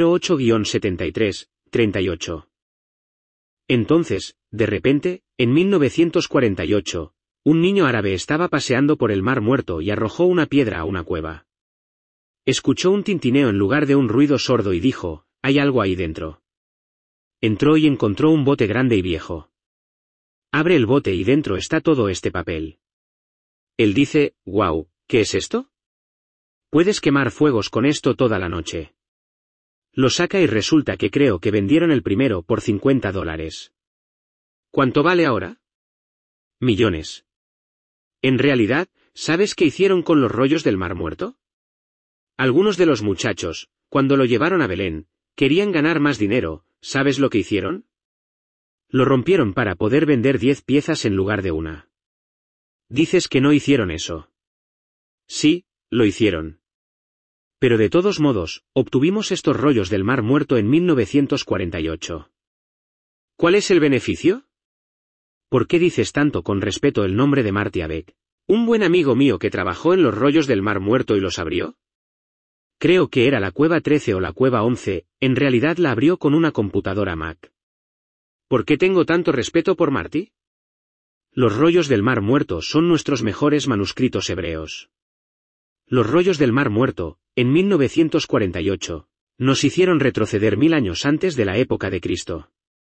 08-73, 38. Entonces, de repente, en 1948, un niño árabe estaba paseando por el Mar Muerto y arrojó una piedra a una cueva. Escuchó un tintineo en lugar de un ruido sordo y dijo, hay algo ahí dentro. Entró y encontró un bote grande y viejo. Abre el bote y dentro está todo este papel. Él dice, wow, ¿qué es esto? Puedes quemar fuegos con esto toda la noche. Lo saca y resulta que creo que vendieron el primero por $50. ¿Cuánto vale ahora? Millones. En realidad, ¿sabes qué hicieron con los rollos del Mar Muerto? Algunos de los muchachos, cuando lo llevaron a Belén, querían ganar más dinero. ¿Sabes lo que hicieron? Lo rompieron para poder vender 10 piezas en lugar de una. Dices que no hicieron eso. Sí, lo hicieron. Pero de todos modos, obtuvimos estos rollos del Mar Muerto en 1948. ¿Cuál es el beneficio? ¿Por qué dices tanto con respeto el nombre de Marty Beck? ¿Un buen amigo mío que trabajó en los rollos del Mar Muerto y los abrió? Creo que era la cueva 13 o la cueva 11, en realidad la abrió con una computadora Mac. ¿Por qué tengo tanto respeto por Marty? Los rollos del Mar Muerto son nuestros mejores manuscritos hebreos. Los rollos del Mar Muerto, en 1948, Nos hicieron retroceder 1000 años antes de la época de Cristo.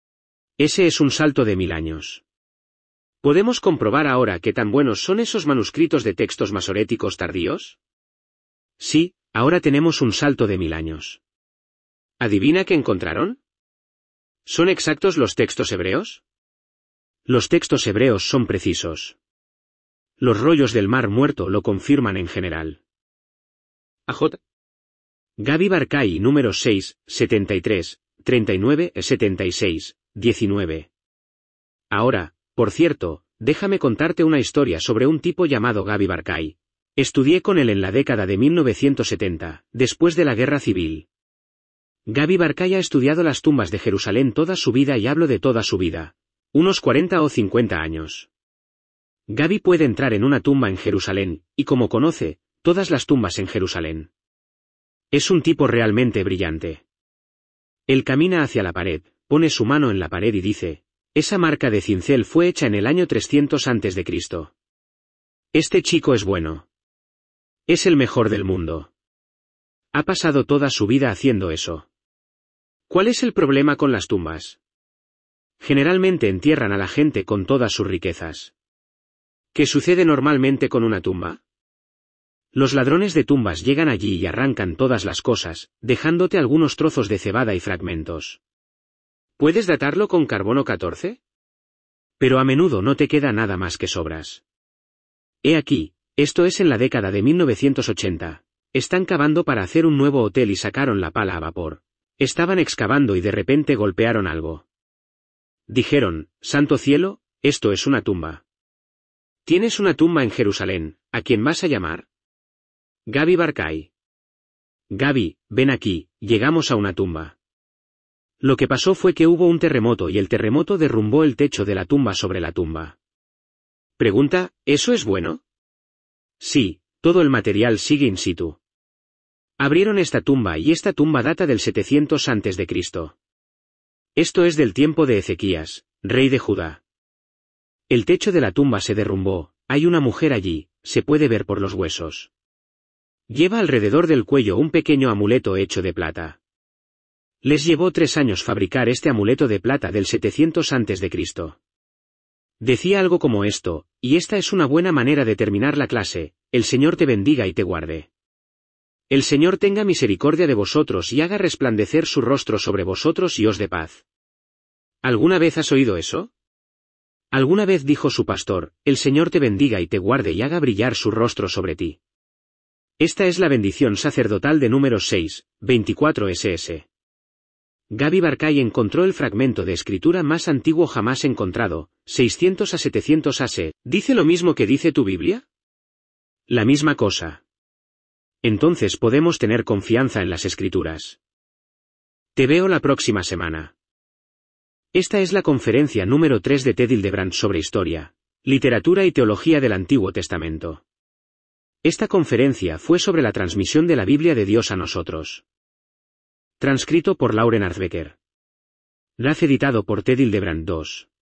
Ese es un salto de 1000 años. ¿Podemos comprobar ahora qué tan buenos son esos manuscritos de textos masoréticos tardíos? Sí, ahora tenemos un salto de 1000 años. ¿Adivina qué encontraron? ¿Son exactos los textos hebreos? Los textos hebreos son precisos. Los rollos del Mar Muerto lo confirman en general. AJ. Gaby Barkay, número 6, 73, 39, 76, 19. Ahora, por cierto, déjame contarte una historia sobre un tipo llamado Gaby Barkay. Estudié con él en la década de 1970, después de la Guerra Civil. Gaby Barkay ha estudiado las tumbas de Jerusalén toda su vida y hablo de toda su vida. Unos 40 o 50 años. Gaby puede entrar en una tumba en Jerusalén, y como conoce, todas las tumbas en Jerusalén. Es un tipo realmente brillante. Él camina hacia la pared, pone su mano en la pared y dice, esa marca de cincel fue hecha en el año 300 antes de Cristo. Este chico es bueno. Es el mejor del mundo. Ha pasado toda su vida haciendo eso. ¿Cuál es el problema con las tumbas? Generalmente entierran a la gente con todas sus riquezas. ¿Qué sucede normalmente con una tumba? Los ladrones de tumbas llegan allí y arrancan todas las cosas, dejándote algunos trozos de cebada y fragmentos. ¿Puedes datarlo con carbono 14? Pero a menudo no te queda nada más que sobras. He aquí, esto es en la década de 1980. Están cavando para hacer un nuevo hotel y sacaron la pala a vapor. Estaban excavando y de repente golpearon algo. Dijeron, santo cielo, esto es una tumba. Tienes una tumba en Jerusalén, ¿a quién vas a llamar? Gaby Barkay. Gaby, ven aquí, llegamos a una tumba. Lo que pasó fue que hubo un terremoto y el terremoto derrumbó el techo de la tumba sobre la tumba. Pregunta, ¿eso es bueno? Sí, todo el material sigue in situ. Abrieron esta tumba y esta tumba data del 700 antes de Cristo. Esto es del tiempo de Ezequías, rey de Judá. El techo de la tumba se derrumbó, hay una mujer allí, se puede ver por los huesos. Lleva alrededor del cuello un pequeño amuleto hecho de plata. Les llevó 3 años fabricar este amuleto de plata del 700 antes de Cristo. Decía algo como esto, y esta es una buena manera de terminar la clase, el Señor te bendiga y te guarde. El Señor tenga misericordia de vosotros y haga resplandecer su rostro sobre vosotros y os dé paz. ¿Alguna vez has oído eso? Alguna vez dijo su pastor, el Señor te bendiga y te guarde y haga brillar su rostro sobre ti. Esta es la bendición sacerdotal de Números 6, 24 ss. Gaby Barkay encontró el fragmento de escritura más antiguo jamás encontrado, 600 a 700 AS. ¿Dice lo mismo que dice tu Biblia? La misma cosa. Entonces podemos tener confianza en las escrituras. Te veo la próxima semana. Esta es la conferencia número 3 de Ted Hildebrand sobre historia, literatura y teología del Antiguo Testamento. Esta conferencia fue sobre la transmisión de la Biblia de Dios a nosotros. Transcrito por Lauren Arzbecker. Editado por Ted Hildebrand II.